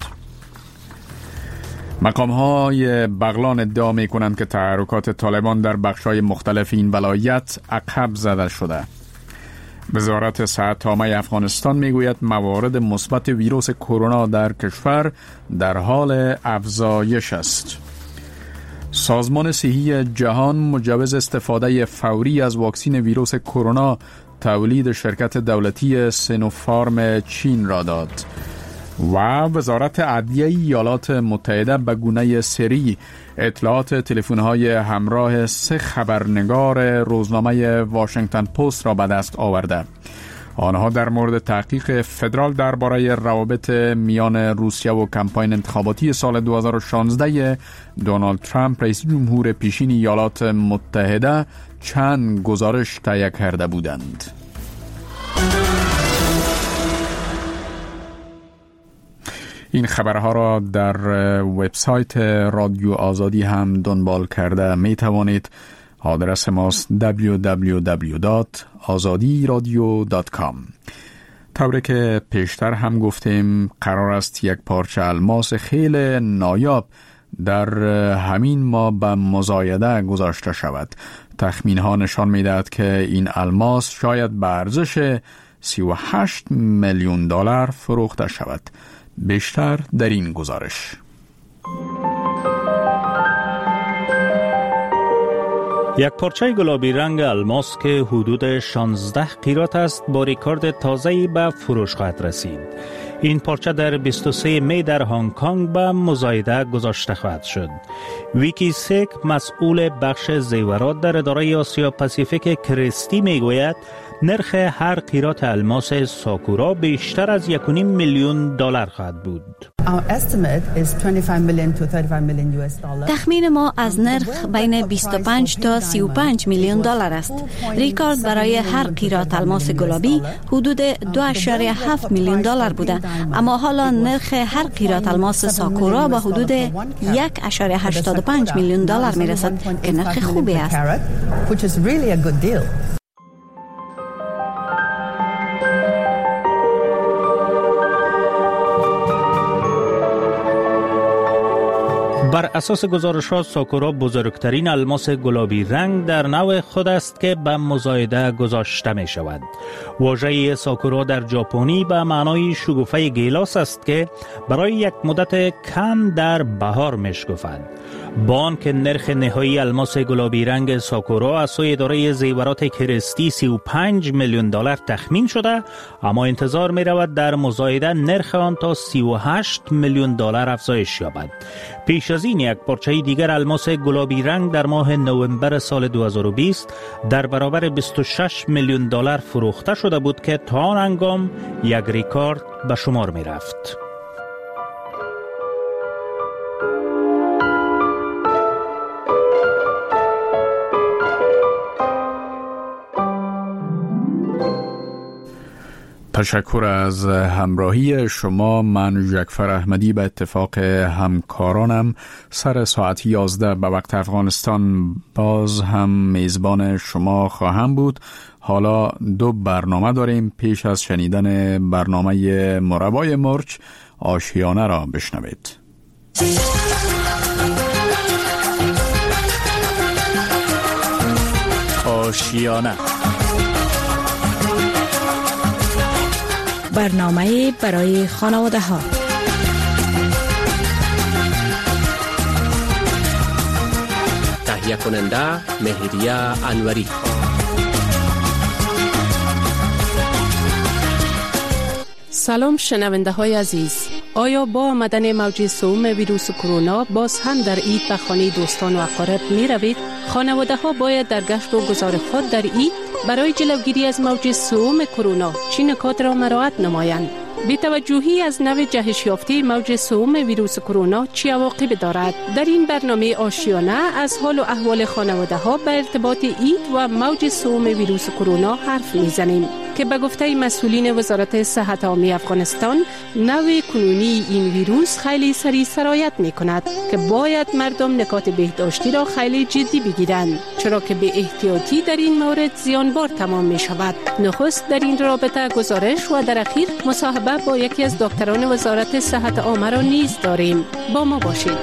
مقام های بغلان ادعا می کنند که تحرکات طالبان در بخش‌های مختلف این ولایت عقب زده شده. وزارت صحت عامه افغانستان می گوید موارد مثبت ویروس کرونا در کشور در حال افزایش است. سازمان صحی جهان مجوز استفاده فوری از واکسن ویروس کرونا تولید شرکت دولتی سینوفارم چین را داد. و وزارت عدلیه ایالات متحده به گونه سری اطلاعات تلفن‌های همراه سه خبرنگار روزنامه واشنگتن پست را به دست آورده. آنها در مورد تحقیق فدرال درباره روابط میان روسیه و کمپاین انتخاباتی سال دو هزار و شانزده دونالد ترامپ رئیس جمهور پیشین ایالات متحده چند گزارش تهیه کرده بودند. این خبرها را در وبسایت رادیو آزادی هم دنبال کرده می توانید. آدرس ماست دبلیو دبلیو دبلیو دات آزادی رادیو دات کام. طوری که پیشتر هم گفتیم قرار است یک پارچه الماس خیلی نایاب در همین ماه به مزایده گذاشته شود. تخمین ها نشان می دهد که این الماس شاید به ارزش سی و هشت میلیون دلار فروخته شود. بیشتر در این گزارش. یک پارچه گلابی رنگ الماس که حدود شانزده قیرات است با ریکارد تازه‌ای به فروش خواهد رسید. این پارچه در بیست و سه می در هنگ کنگ به مزایده گذاشته خواهد شد. ویکی سیک مسئول بخش زیورات در اداره آسیا پاسیفیک کریستی میگوید نرخ هر قیرات الماس ساکورا بیشتر از یک و نیم میلیون دلار خواهد بود. تخمین ما از نرخ بین بیست و پنج تا سی و پنج میلیون دلار است. ریکارد برای هر قیرات الماس گلابی حدود دو اشاریه هفت میلیون دلار بوده، اما حالا نرخ هر قیرات الماس ساکورا به حدود یک اشاریه هشتاد و پنج میلیون دلار میرسد که نرخ خوبی است. بر اساس گزارش‌ها ساکورا بزرگترین الماس گلابی رنگ در نوع خود است که به مزایده گذاشته می شود. واژه ساکورا در ژاپنی به معنای شکوفه گیلاس است که برای یک مدت کم در بهار می شکفد. با آنکه نرخ نهایی الماس گلابی رنگ ساکورا از سوی اداره زیورات کریستی سی و پنج میلیون دلار تخمین شده، اما انتظار می رود در مزایده نرخ آن تا سی و هشت میلیون دلار افزایش یابد. پیش از این یک پارچه دیگر الماس گلابی رنگ در ماه نوامبر سال دو هزار و بیست در برابر بیست و شش میلیون دلار فروخته شده بود که تا آن هنگام یک ریکارد به شمار می رفت. تشکر از همراهی شما. من جعفر احمدی به اتفاق همکارانم سر ساعت یازده به وقت افغانستان باز هم میزبان شما خواهم بود. حالا دو برنامه داریم. پیش از شنیدن برنامه مربای مرچ، آشیانه را بشنوید. آشیانه، برنامه برای خانواده ها. تهیه کننده مهریه انوری. سلام شنونده های عزیز. آیا با آمدن موج سوم ویروس کرونا باز هم در عید به خانه دوستان و اقارب می روید؟ خانواده ها باید در گشت و گذار خود در عید برای جلوگیری از موج سوم کرونا چه نکات را مراعات نمایند؟ بی توجهی از نوع جهش یافته موج سوم ویروس کرونا چه عواقبی دارد؟ در این برنامه آشیانه از حال و احوال خانواده ها به ارتباط عید و موج سوم ویروس کرونا حرف میزنیم که به گفته مسئولین وزارت صحت عامه افغانستان نوع کنونی این ویروس خیلی سریع سرایت می کند که باید مردم نکات بهداشتی را خیلی جدی بگیرند، چرا که به احتیاطی در این مورد زیانبار تمام می شود. نخست در این رابطه گزارش و در اخیر مصاحبه با یکی از دکتران وزارت صحت عامه را نیز داریم. با ما باشید.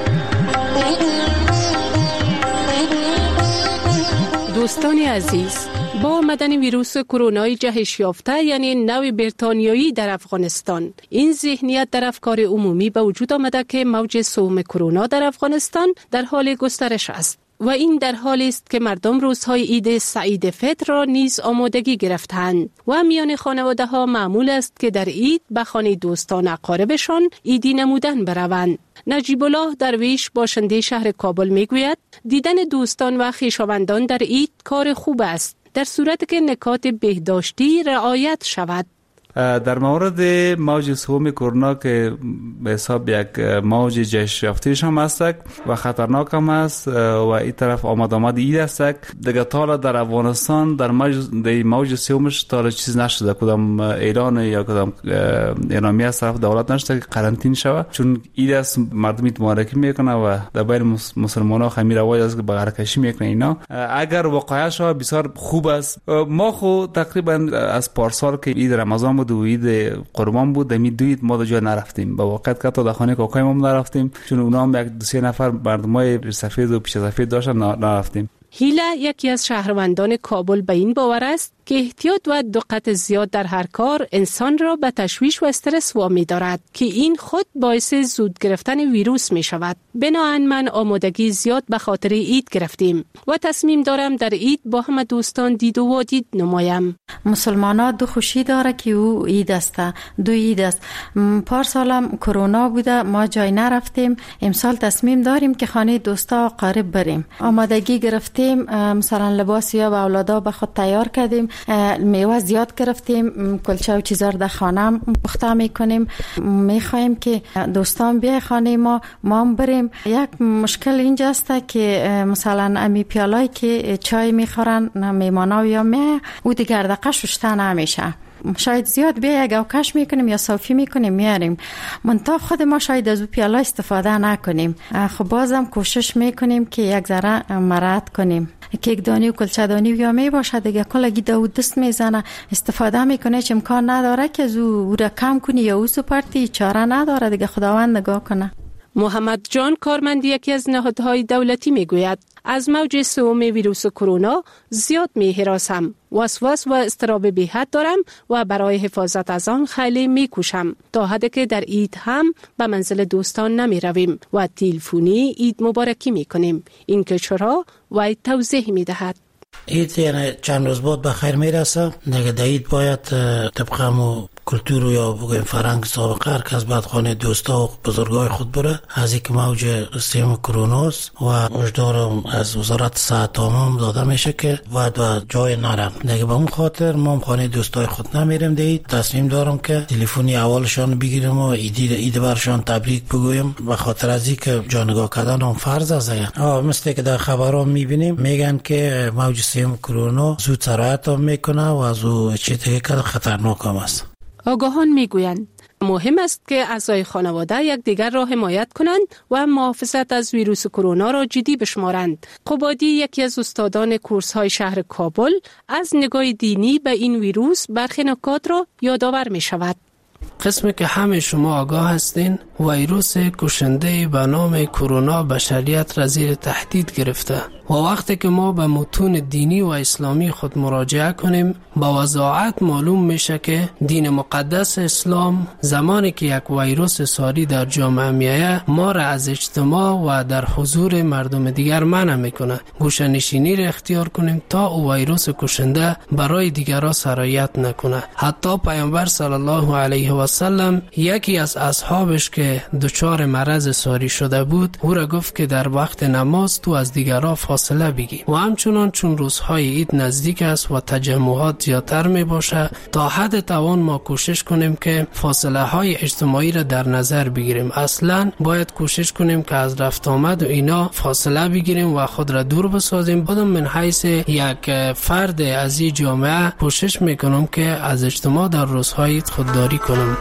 دوستان عزیز، با آمدن ویروس کرونای جهش یافته یعنی نوع بریتانیایی در افغانستان، این ذهنیت در افکار عمومی به وجود آمده که موج سوم کرونا در افغانستان در حال گسترش است و این در حالی است که مردم روزهای عید سعید فطر را نیز آمادگی گرفتند و میان خانواده ها معمول است که در عید به خانه دوستان اقاربشان عیدی نمودن بروند. نجیب الله درویش باشنده شهر کابل میگوید دیدن دوستان و خویشاوندان در عید کار خوب است در صورتی که نکات بهداشتی رعایت شود. در مورد موج سوم کرونا که به حساب یک موج جهش یافته‌اش هم است و خطرناک هم است و این طرف آمد آمد عید است دیگه، تا در افغانستان در موج در موج سومش تا چیز نشده، کدام ایران یا کدام اعلامیه از طرف دولت نشده که قرنطینه شود، چون عید است مردم مبارکی میکنه و در بین مسلمان‌ها خمیر رواج است که بغرکشی میکنه. اینا اگر واقعاش بسیار خوب است. ما خو تقریبا از پارسال که عید رمضان دو عید قربان بود دمی دو عید ما جا نرفتیم، با واقعیت که تا در خانه کاکای ما نرفتیم، چون اونا هم یک دو سه نفر مردمای سفید و پیش سفید داشتن نرفتیم. هیلا یکی از شهروندان کابل به این باور است که احتیاط و دقت زیاد در هر کار انسان را به تشویش و استرس وامی دارد که این خود باعث زود گرفتن ویروس می شود. بنابراین من آمادگی زیاد به خاطر عید گرفتیم و تصمیم دارم در عید با همه دوستان دید و وادید نمایم. مسلمانا دو خوشی داره که او عید است، دو عید است. پارسالم کرونا بوده ما جای نرفتیم، امسال تصمیم داریم که خانه دوستا و قریب بریم. آمادگی گرفتیم، مثلا لباس یا به اولادا به خود تیار کردیم، میوه زیاد گرفتیم، کلچه و چیزا در خانه پخته میکنیم. میخوایم که دوستان بیای خانه ما ما هم بریم. یک مشکل اینجا است که مثلا امی پیالایی که چای میخورن میمانا یا می او دیگر دقیقه ششته نمیشه، شاید زیاد بیا یک اوکش میکنیم یا صافی میکنیم میاریم، منتها خود ما شاید از او پیاله استفاده نکنیم. خب بازم کوشش میکنیم که یک ذره مراعات کنیم. کیک دانی و کلچه دانی یا می باشه دیگه کلگی دو دست میزنه استفاده میکنه، چه امکان نداره که از او را کم کنی یا او سپارتی، چاره نداره دیگه، خداوند نگاه کنه. محمد جان کارمند یکی از نهادهای دولتی میگوید از موج سوم ویروس کرونا زیاد میهراسم، وسواس و اضطراب بی‌حد دارم و برای حفاظت از آن خیلی میکوشم تا حدی که در عید هم به منزل دوستان نمی رویم و تلفنی عید مبارکی میکنیم. این که چرا و توضیح میدهد. عید یعنی چند روز بعد بخیر میرسه دیگه. در عید باید طبقمو کلتور یا بگویم فرهنگ سابقه هر کس بعد خانه دوستا و بزرگای خود بره. از اینکه موج سوم کرونا است و هشدارم از وزارت صحت عامه داده میشه که باید و جای نرم دیگه. به اون خاطر ما خانه دوستای خود نمیریم دیگه. تصمیم دارم که تلفنی اولشان بگیرم و عید عید برشان تبریک بگویم، به خاطر از اینکه جانگاه کردن هم فرض است. ها مثل که در خبرها میبینیم میگن که موج سوم کرونا زود سرایت میکنه و از او چیزی که خطرناک هم است. آگاهان میگویند مهم است که اعضای خانواده یکدیگر را حمایت کنند و محافظت از ویروس کرونا را جدی بشمارند. قبادی، یکی از استادان کورس‌های شهر کابل، از نگاه دینی به این ویروس برخی نکات را یادآور می شود. قسمی که همه شما آگاه هستین، ویروس کشنده به نام کرونا بشریت را زیر تهدید گرفته و وقتی که ما به متون دینی و اسلامی خود مراجعه کنیم با وضاحت معلوم میشه که دین مقدس اسلام زمانی که یک ویروس ساری در جامعه میایه ما را از اجتماع و در حضور مردم دیگر منع میکنه. گوشه‌نشینی را اختیار کنیم تا او ویروس کشنده برای دیگران سرایت نکنه. حتی پیامبر صلی الله علیه و سلم یکی از اصحابش که دچار مرض ساری شده بود او را گفت که در وقت نماز تو از دیگران فاصله بگیر. و همچنان چون روزهای عید نزدیک است و تجمعات زیادتر می باشه تا حد توان ما کوشش کنیم که فاصله های اجتماعی را در نظر بگیریم. اصلا باید کوشش کنیم که از رفت آمد و اینا فاصله بگیریم و خود را دور بسازیم. بدون من حیث یک فرد از این جامعه کوشش میکنم که از اجتماع در روزهای عید خودداری کنم.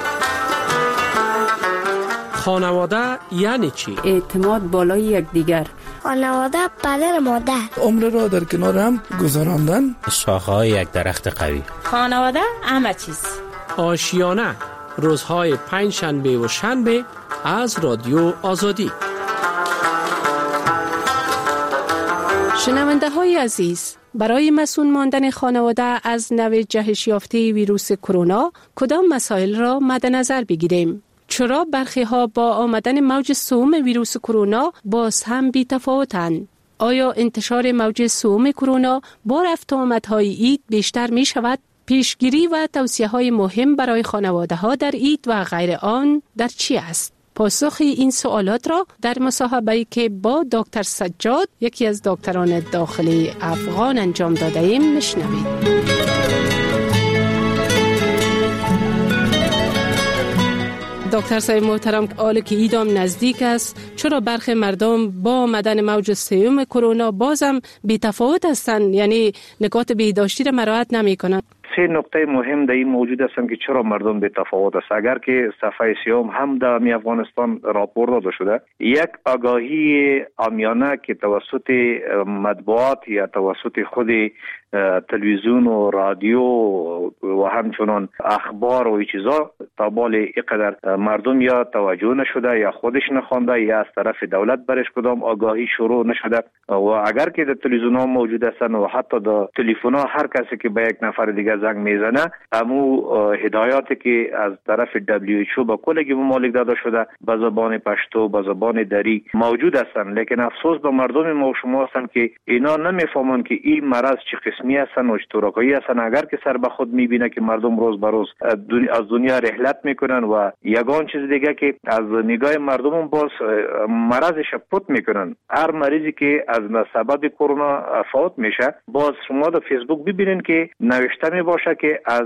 خانواده یعنی چی؟ اعتماد بالای یکدیگر. خانواده پدر مادر. عمر را در کنار هم گذراندن. شاخه‌های یک درخت قوی. خانواده همه چیز. آشیانه، روزهای پنج شنبه و شنبه از رادیو آزادی. شنونده های عزیز، برای مسئول ماندن خانواده از نوع جهش یافته ویروس کرونا کدام مسائل را مد نظر بگیریم؟ چرا برخی ها با آمدن موج سوم ویروس کرونا باز هم بی تفاوتند؟ آیا انتشار موج سوم کرونا با رفت آمدهای عید بیشتر می شود؟ پیشگیری و توصیه های مهم برای خانواده ها در عید و غیر آن در چی است؟ پاسخ این سوالات را در مصاحبه‌ای که با دکتر سجاد، یکی از دکتران داخلی افغان انجام داده ایم میشنوید. دکتر صاحب محترم، حالا که عیدام نزدیک است، چرا برخی مردم با آمدن موج سوم کرونا بازم بی تفاوت هستند؟ یعنی نکات بهداشتی را مراعات نمی‌کنند؟ سه نکته مهم در این موجود هستند که چرا مردم به تفاوت است. اگر که صفحه سیوم هم در می افغانستان راپور داده شده، یک آگاهی عامیانه که توسط مطبوعات یا توسط خود تلویزیون و رادیو و همچنان اخبار و این چیزا تا بال اینقدر مردم یا توجه نشده یا خودش نخوانده یا از طرف دولت برش کدام آگاهی شروع نشده. و اگر که در تلویزیون ها موجود هستند و حتی در تلفن ها هر کسی که به یک نفر دیگه زنگ میزنه، امو هدایاتی که از طرف دبلیو اچ او به کل ممالک داده شده به زبان پشتو به زبان دری موجود هستند. لیکن افسوس به مردم ما و شما هستند که اینا نمیفهمند که این مرض چه قسمی هستند و چطورایی هستند. اگر که سر به خود میبینه که مردم روز به روز از دنیا رحلت میکنن و یگان چیز دیگه که از نگاه مردم باز مرضش پوت میکنن. هر مریضی که از سبب کرونا فوت میشه باز شما در فیسبوک ببینین که نوشته می باشه که از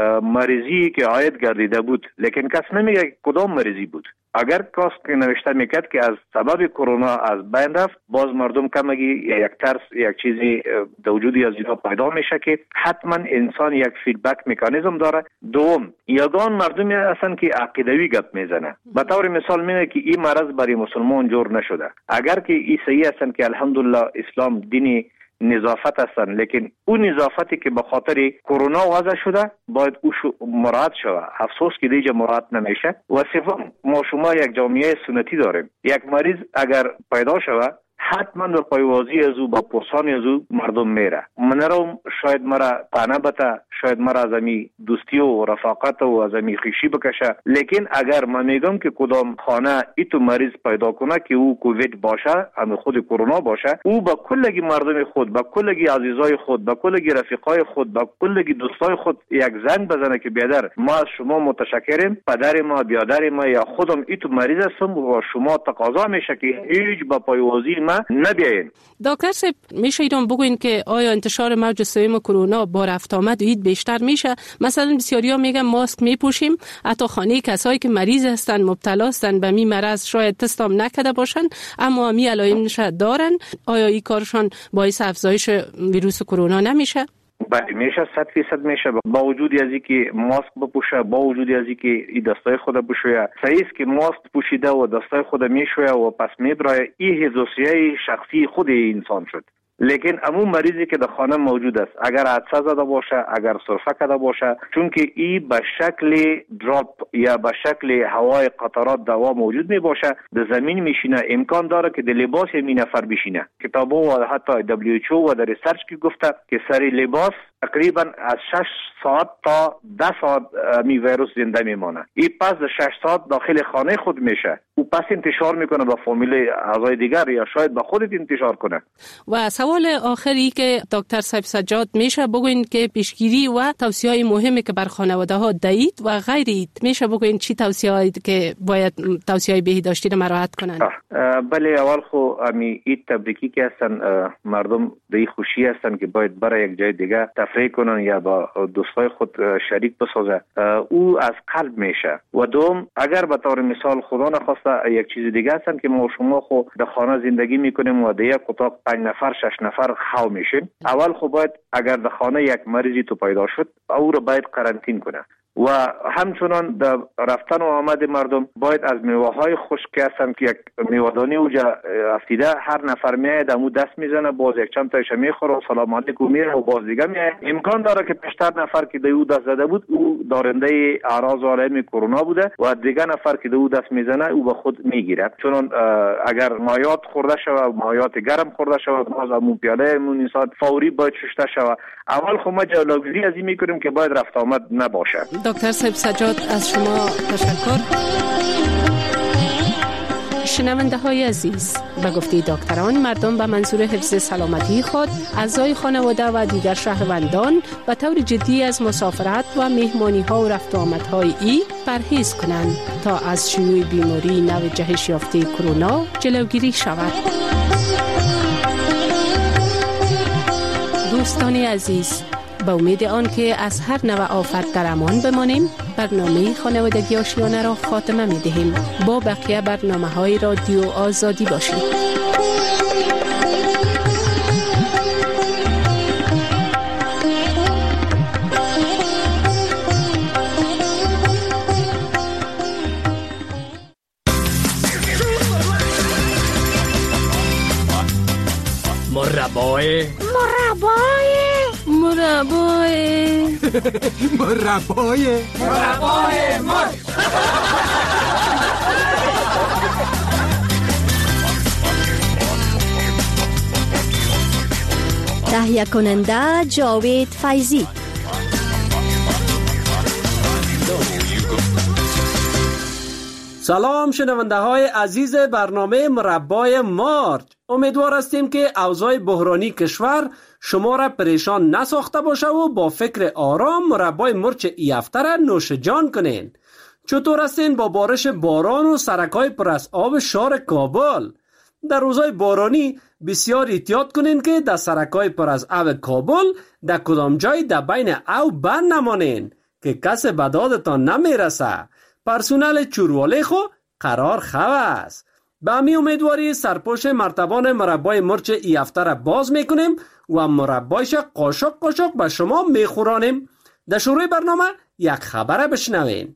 مریضی که عاید گردیده بود، لیکن کس نمیگه کدام مریضی بود. اگر کس که نوشته میکرد که از سبب کرونا از بین رفت، باز مردم کمگی یک ترس یک چیزی در وجودی از اینا پیدا میشه که حتما انسان یک فیدبک مکانیزم داره. دوم، یگان مردمی هستن که عقیدوی گپ میزنه. به طور مثال میگه که این مرض برای مسلمان جور نشده. اگر که این صحیح هستن که الحمدلله اسلام دینی نظافت هستن، لیکن اون نظافتی که به خاطر کرونا وضع شده باید او مراعات شود. افسوس که دیگه مراعات نمیشه. و سوم، ما شما یک جامعه سنتی داریم. یک مریض اگر پیدا شود حتما به پایوازی از او با پرسان از او مردم میره. من رو شاید مرا قانع بته، شاید مرا از امی دوستی و رفاقت و از امی خوشی بکشه، لیکن اگر من میگم که کدام خانه ایتو مریض پیدا کنه که او کووید باشه، هم خود کرونا باشه، او با کلگی مردم خود، با کلگی عزیزای خود، با کلگی رفیقای خود، با کلگی دوستای خود یک زنگ بزنه که بیادر ما از شما متشکریم، پدر ما، بیادر ما یا خودم ایتو مریض هستم و شما تقاضا میشه که هیچ با پایوازی ما نبیاین. دکتر صاحب، میشه ایران بگوین که آیا انتشار موج سوم کرونا با رفت آمد و عید بیشتر میشه؟ مثلا بسیاریا میگن ماسک میپوشیم، حتی خانه کسایی که مریض هستن، مبتلا هستن به می مرض، شاید تستام نکرده باشن اما می علائمش دارن، آیا این کارشان باعث افزایش ویروس کرونا نمیشه؟ بله میشه، صد فیصد میشه. با وجود از اینکه ماسک بپوشه، با وجود از اینکه این دستای خود بشویه، صحیح است که ماسک پوشیده و دستای خود میشویه و پس میبرای، این حساسیت شخصی خود انسان شد. لیکن امون مریضی که در خانه موجود است، اگر عطسه زده باشه، اگر سرفه کرده باشه، چون که این به شکل دراپ یا به شکل هوای قطرات دوا موجود می باشه، در زمین میشینه، امکان داره که در لباس می نفر بشینه. کتابا و حتی دبلیو اچ او و در ریسرچ که گفته که سر لباس تقریبا از شش ساعت تا ده ساعت می ویروس زنده میمانه. این پس در شش ساعت داخل خانه خود میشه، او پس انتشار میکنه به فامیل اعضای دیگر یا شاید به خودت انتشار کنه. و سوال آخری که دکتر صاحب سجاد میشه بگوین که پیشگیری و توصیه‌های مهمی که بر خانواده ها دهید و غیرید، میشه بگوین چی توصیه‌ای که باید توصیه‌های بهداشتی رو مراعات کنن؟ بله، اول خو امی این تبریکی که هستن مردم به خوشی هستن که باید برای یک جای دیگه تفریح کنن یا با دوستای خود شریک بسازه، او از قلب میشه. و دوم، اگر به طور مثال خدا نخواسته یک چیز دیگه هستن که ما شما خو در خانه زندگی میکنیم و در یک اتاق پنج نفر شش نفر خو میشیم، اول خو باید اگر در خانه یک مریضی تو پیدا شد او رو باید قرنطین کنه. و همچنان در رفتن و آمد مردم باید از میوه های خشک که هستن که یک میوه‌دانی اوجا افتیده، هر نفر میاید امو دست میزنه، باز یک چند تایش میخوره و سلام علیکم میره و باز دیگه میاید. امکان داره که بیشتر نفر که در او دست زده بود او دارنده اعراض و علائم کرونا بوده و دیگه نفر که در او دست میزنه او به خود میگیره. چون اگر مایات خورده شود، مایات گرم خورده شود، باز امو پیاله امون انسان فوری باید شسته شود. اول خو ما جلوگیری از این میکنیم که باید رفت آمد نباشه. دکتر صاحب سجاد از شما تشکر. شنونده های عزیز، به گفته دکتران مردم به منظور حفظ سلامتی خود، اعضای خانواده و دیگر شهروندان به طور جدی از مسافرت و مهمانی ها و رفت و آمد های ای پرهیز کنند تا از شیوع بیماری نو جهش یافته کرونا جلوگیری شود. دوستان عزیز، با امید آن که از هر نوع آفت در امان بمانیم، برنامه خانوادگی آشیانه را خاتمه می دهیم. با بقیه برنامه های رادیو آزادی باشید. مربای مربای مربای مربای مربای مر تهیه کننده جاوید فیضی. سلام شنونده های عزیز برنامه مربای مارچ. امیدوار هستیم که اوضاع بحرانی کشور شما را پریشان نساخته باشه و با فکر آرام مربای مرچ ای هفته را نوش جان کنین. چطور هستین با بارش باران و سرکای پر از آب شهر کابل؟ در روزهای بارانی بسیار احتیاط کنین که در سرکای پر از آب کابل در کدام جای در بین او بند نمانین که کس به دادتان نمیرسه. پرسونل چورواله خو قرار خو است. به امی امیدواری سرپوش مرتبان مربای مرچ ای هفته را باز میکنیم و مربایش قاشق قاشق به شما میخورانیم. در شروع برنامه یک خبر بشنوین.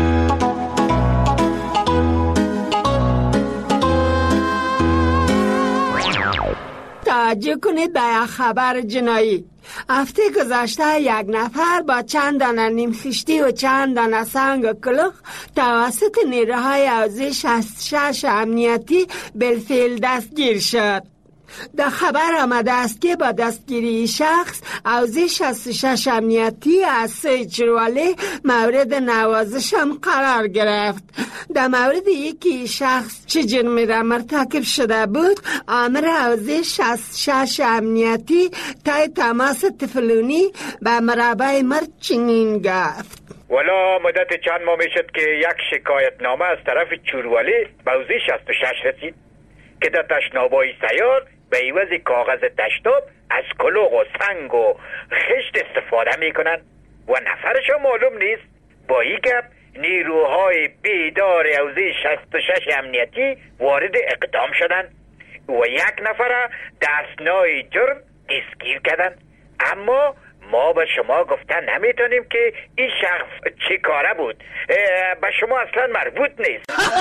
توجه کنید به یک خبر جنایی. هفته گذشته یک نفر با چند دانه نیم خشتی و چند دانه سنگ کلوخ توسط نیروهای حوزه شصت و شش امنیتی بالفعل دستگیر شد. در خبر آمده است که با دستگیری شخص حوزه شصت و شش امنیتی از سه چرواله مورد نوازش هم قرار گرفت. در مورد یکی شخص چه جرمی را مرتکب شده بود، آمر حوزه شصت و شش امنیتی تای تماس تلفنی به مربای مرچ چنین گفت: والا مدت چند ماه میشد که یک شکایت نامه از طرف چورواله به حوزه شصت و شش رسید که در تشنابای سیار به عوض کاغذ تشناب از کلوغ و سنگ و خشت استفاده میکنن و نفرشون معلوم نیست. با این گپ نیروهای بیدار حوزه شصت و شش امنیتی وارد اقدام شدن و یک نفر دستنای جرم دستگیر کردن، اما ما به شما گفتن نمیتونیم که این شخص چی کاره بود. به شما اصلا مربوط نیست.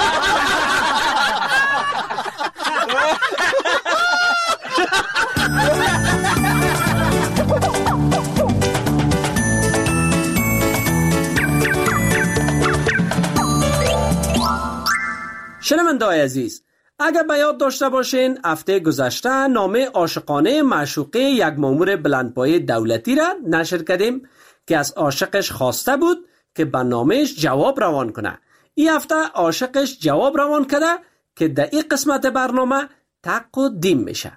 شنونده‌های عزیز، اگر به یاد داشته باشین هفته گذشته نامه عاشقانه معشوقه یک مامور بلندپایه دولتی را نشر کردیم که از عاشقش خواسته بود که به نامهش جواب روان کنه. این هفته عاشقش جواب روان کرده که در این قسمت برنامه تقدیم میشه.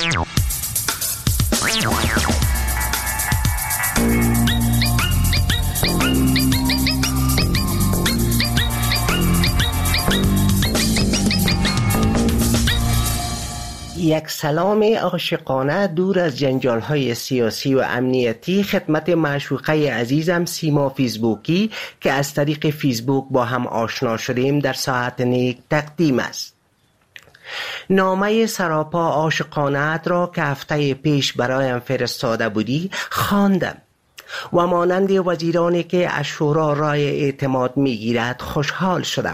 یک سلام عاشقانه دور از جنجال‌های سیاسی و امنیتی خدمت معشوقه عزیزم سیما فیسبوکی که از طریق فیسبوک با هم آشنا شدیم در ساعت نیک تقدیم است. نامه سراپا عاشقانه‌ات را که هفته پیش برایم فرستاده بودی خواندم و مانند وزیرانی که از شورا رای اعتماد میگیرد خوشحال شدم.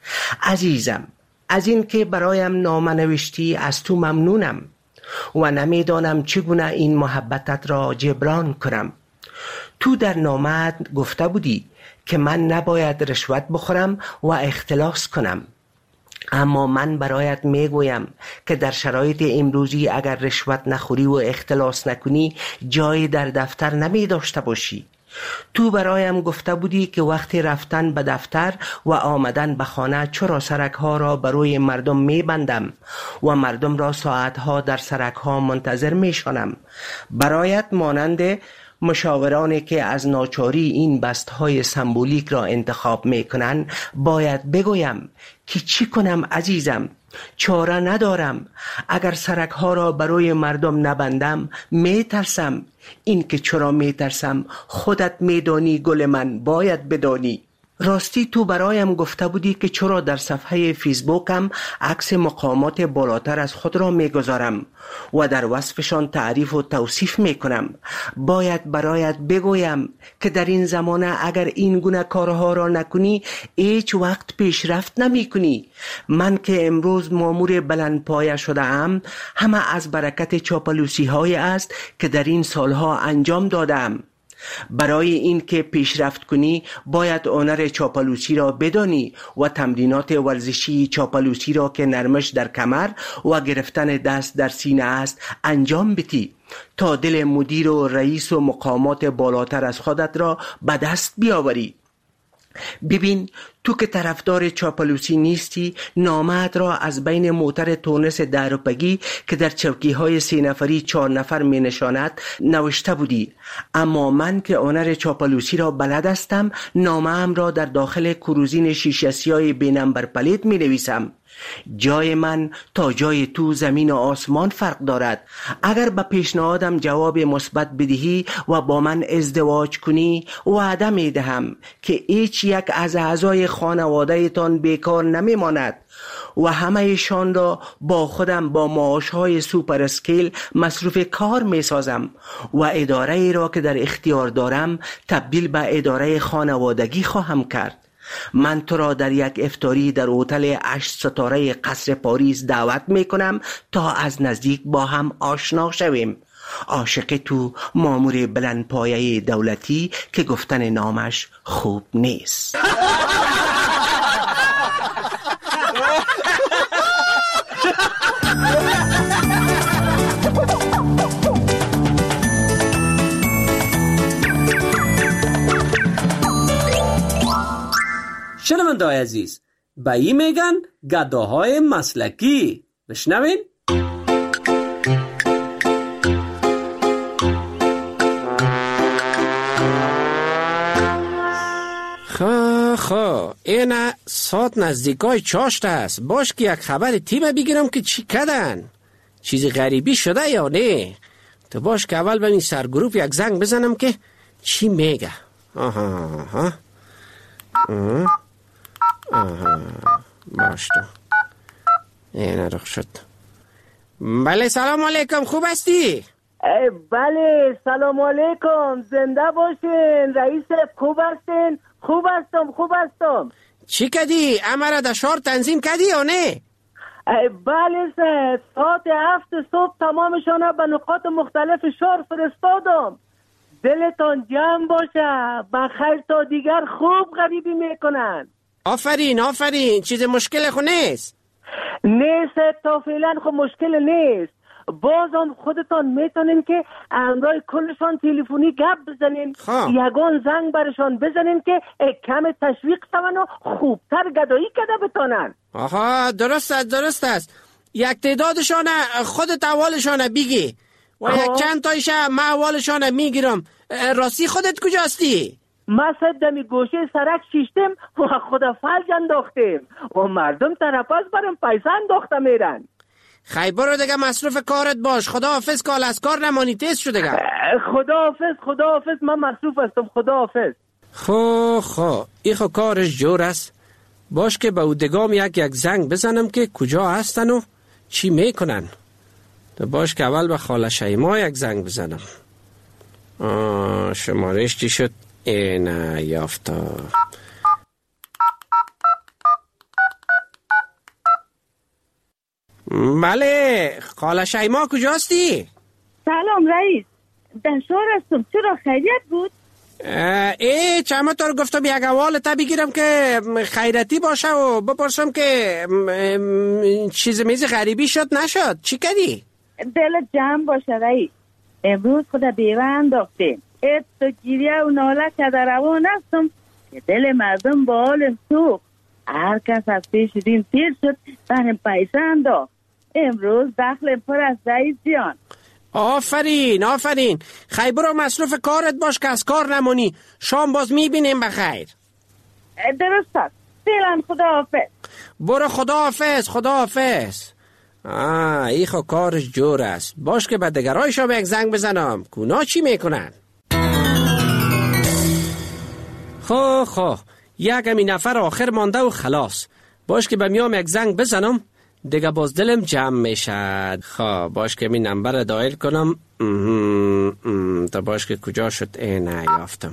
عزیزم، از این که برایم نامه نوشتی از تو ممنونم و نمیدانم چگونه این محبتت را جبران کنم. تو در نامه گفته بودی که من نباید رشوت بخورم و اختلاس کنم، اما من برایت میگویم که در شرایط امروزی اگر رشوت نخوری و اختلاس نکنی جایی در دفتر نمی داشته باشی. تو برایم گفته بودی که وقتی رفتن به دفتر و آمدن به خانه چرا سرک ها را بروی مردم می بندم و مردم را ساعت ها در سرک ها منتظر می شانم. برایت مانند مشاورانی که از ناچاری این بست های سمبولیک را انتخاب می کنن باید بگویم که چی کنم عزیزم، چاره ندارم. اگر سرک ها را بروی مردم نبندم می ترسم. این که چرا می ترسم خودت می دانی گل من، باید بدانی. راستی تو برایم گفته بودی که چرا در صفحه فیسبوکم عکس مقامات بالاتر از خود را می گذارم و در وصفشان تعریف و توصیف می کنم. باید برایت بگویم که در این زمانه اگر این گونه کارها را نکنی هیچ وقت پیشرفت نمی کنی. من که امروز مامور بلند پایه شده ام همه از برکت چاپلوسی های است که در این سالها انجام دادم. برای این که پیشرفت کنی باید هنر چاپلوسی را بدانی و تمرینات ورزشی چاپلوسی را که نرمش در کمر و گرفتن دست در سینه است انجام بدی تا دل مدیر و رئیس و مقامات بالاتر از خودت را به دست بیاوری. ببین تو که طرفدار چاپلوسی نیستی، نامت را از بین موتر تونس دروپگی که در چوکی های سی نفری چهار نفر می نشاند نوشته بودی، اما من که هنر چاپلوسی را بلد هستم نامم را در داخل کروزین شیشه سیاه بی نمبر پلیت می نویسم. جای من تا جای تو زمین و آسمان فرق دارد. اگر به پیشنهادم جواب مثبت بدهی و با من ازدواج کنی وعده می دهم که هیچ یک از اعضای خانواده تان بیکار نمی ماند و همه شان را با خودم با معاش های سوپر اسکیل مصروف کار می سازم و اداره ای را که در اختیار دارم تبدیل به اداره خانوادگی خواهم کرد. من تو را در یک افطاری در هتل هشت ستاره قصر پاریس دعوت می کنم تا از نزدیک با هم آشنا شویم. عاشق تو، مامور بلند پایه دولتی که گفتن نامش خوب نیست. شنونده‌های عزیز، به این میگن گداهای مسلکی. بشنوین. خا خا اینا ساعت نزدیکای چاشت است. باش که یک خبر تیم بگیرم که چی کردن، چیزی غریبی شده یا نه. تو باش که اول به این سرگروپ یک زنگ بزنم که چی میگه. آها آها آها آها باش تو اینا رخ شد. بله سلام علیکم، خوب هستی؟ بله سلام علیکم، زنده باشین. رئیس خوب هستین؟ خوب هستم خوب هستم. چی کدی؟ امره دشار تنظیم کدی یا نه؟ بله سه ساعت هفت صبح تمامشانه به نقاط مختلف شهر فرستادم. دلتان جمع باشه، بخیر تا دیگر خوب غریبی میکنن. آفرین آفرین. چیز مشکل خو نیست؟ نیست تا فعلا خب مشکل نیست. بازم خودتان میتونین که امرای کلشان تلفنی گپ بزنین، یگان زنگ برشان بزنین که کم تشویق شون و خوبتر گدایی کده بتانن. آها درست است درست است. یک تعدادشانه خودت اولشانه بگی و یک چند تایشه من اولشانه میگیرم. راستی خودت کجاستی؟ ما صدمی گوشه سرک شیشتم و خدا فلج انداختیم و مردم طرف از برم پیسه انداخته میرن. خیلی برو دیگه مصروف کارت باش. خدا حافظ. کال از کار نمانی تیز شو دیگه. خدا حافظ خدا حافظ. من مصروف هستم. خدا حافظ. خو خو ای خو کارش جور است. باش که به اودگام یک یک زنگ بزنم که کجا هستن و چی میکنن. تو باش که اول به خاله شیما یک زنگ بزنم. آه شمارش چی شد؟ اینه یافتا. بله خاله شیما کجاستی؟ سلام رئیس، در شهر هستم. چرا خیریت بود؟ ای چما تو رو گفتم یک اول تا بگیرم که خیرتی باشه و بپرسم که چیز میز غریبی شد نشد. چی کردی؟ دل جمع باشه رئیس. امروز خدا بیوه انداختیم. ات تو گیریه و ناله که در روان هستم که دل مردم با حال سوخت. هر کس از پیش دین تیر شد برم پیسه انداخت. امروز دخل پر از رئیس جان. آفرین آفرین. خیلی برو مصروف کارت باش که از کار نمونی. شام باز میبینیم بخیر. درست است. فعلا خدا حافظ. برو خدا حافظ خدا حافظ. آه ای خو کارش جور است. باش که به دگرایشا به یک زنگ بزنم کونا چی میکنن. خو خو یک همی نفر آخر مانده و خلاص. باش که به میام یک زنگ بزنم دیگه باز دلم جمع میشد. خب باش که می نمبر دایل کنم. تا باش که کجا شد؟ اینه یافتم.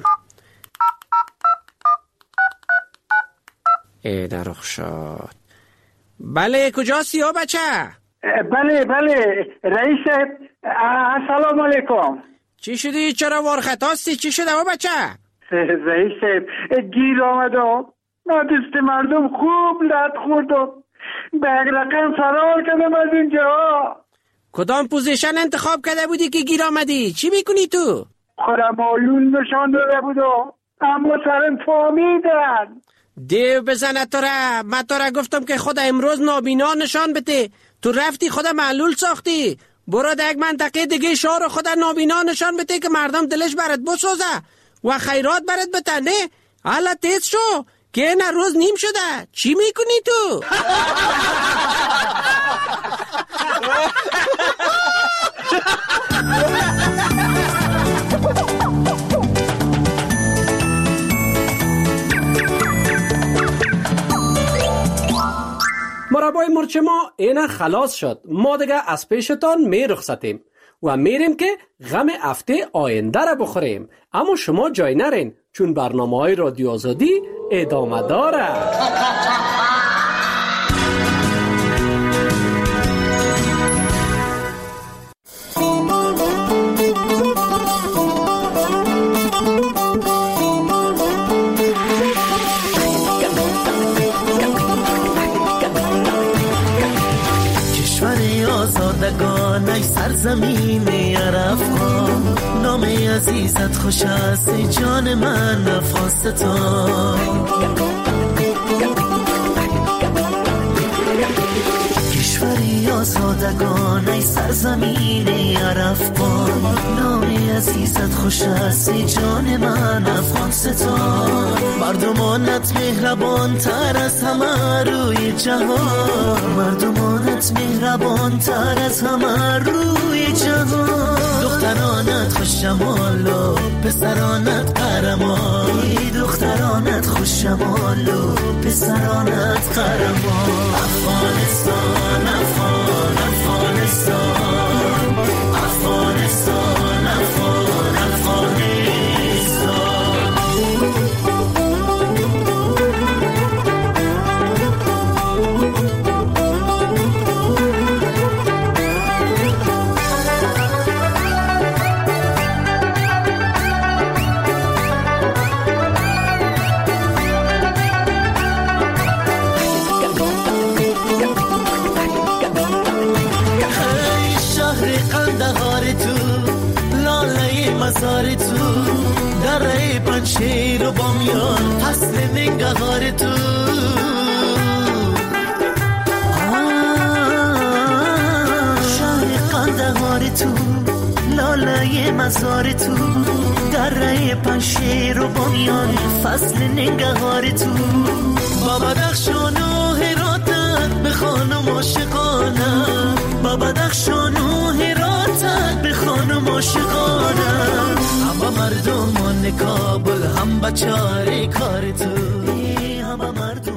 اینه رخ شد. بله کجاستی ها بچه؟ بله بله رئیس. السلام علیکم. چی شدی؟ چرا وارخطاستی؟ چی شده ها بچه؟ رئیس گیر آمده. نادست مردم خوب لط خوردم. به یک رقم فرار کردم از اینجا. کدام پوزیشن انتخاب کرده بودی که گیر آمدی؟ چی میکنی تو؟ خودم معلوم نشان داده بودم اما سرم فامیدن. دیو بزنه تو را. من تو را گفتم که خدا امروز نابینا نشان بده. تو رفتی خدا معلول ساختی. برو در یک منطقه دیگه شهر خدا نابینا نشان بده که مردم دلش برات بسوزه و خیرات برات بتنه. حالا تیز شو که این روز نیم شده. چی میکنی تو؟ مربای مرچ ما اینه خلاص شد. ما دیگه از پیشتان می رخصتیم و میریم که غم هفته آینده را بخوریم. اما شما جای نرین چون برنامه های رادیو آزادی ادامه داره. آزادگان ای سرزمین عرفان، نام عزیزت خوش است ای جان من افغانستان. کشوری آزادگان ای سرزمین عرفان، نام عزیزت خوش است ای جان من افغانستان. مردمانت مهربان تر از همه روی جهان، مردمانت مهربان تر از همه روی جهان. دخترانت خوش جمال و پسرانت قهرمان، دخترانت خوش جمال و پسرانت قهرمان. افغانستان افغان افغانستان افغانستان بومیان فصل ننگهار تو شهر قندهار تو لاله مزار تو دره پنشیر و بومیان فصل ننگهار تو با بدخشان و هراتت به خانم عاشقانه با بدخشان و هراتت به خانم عاشقانه همه مردمان کابل هم بچاره کار تو همه مردم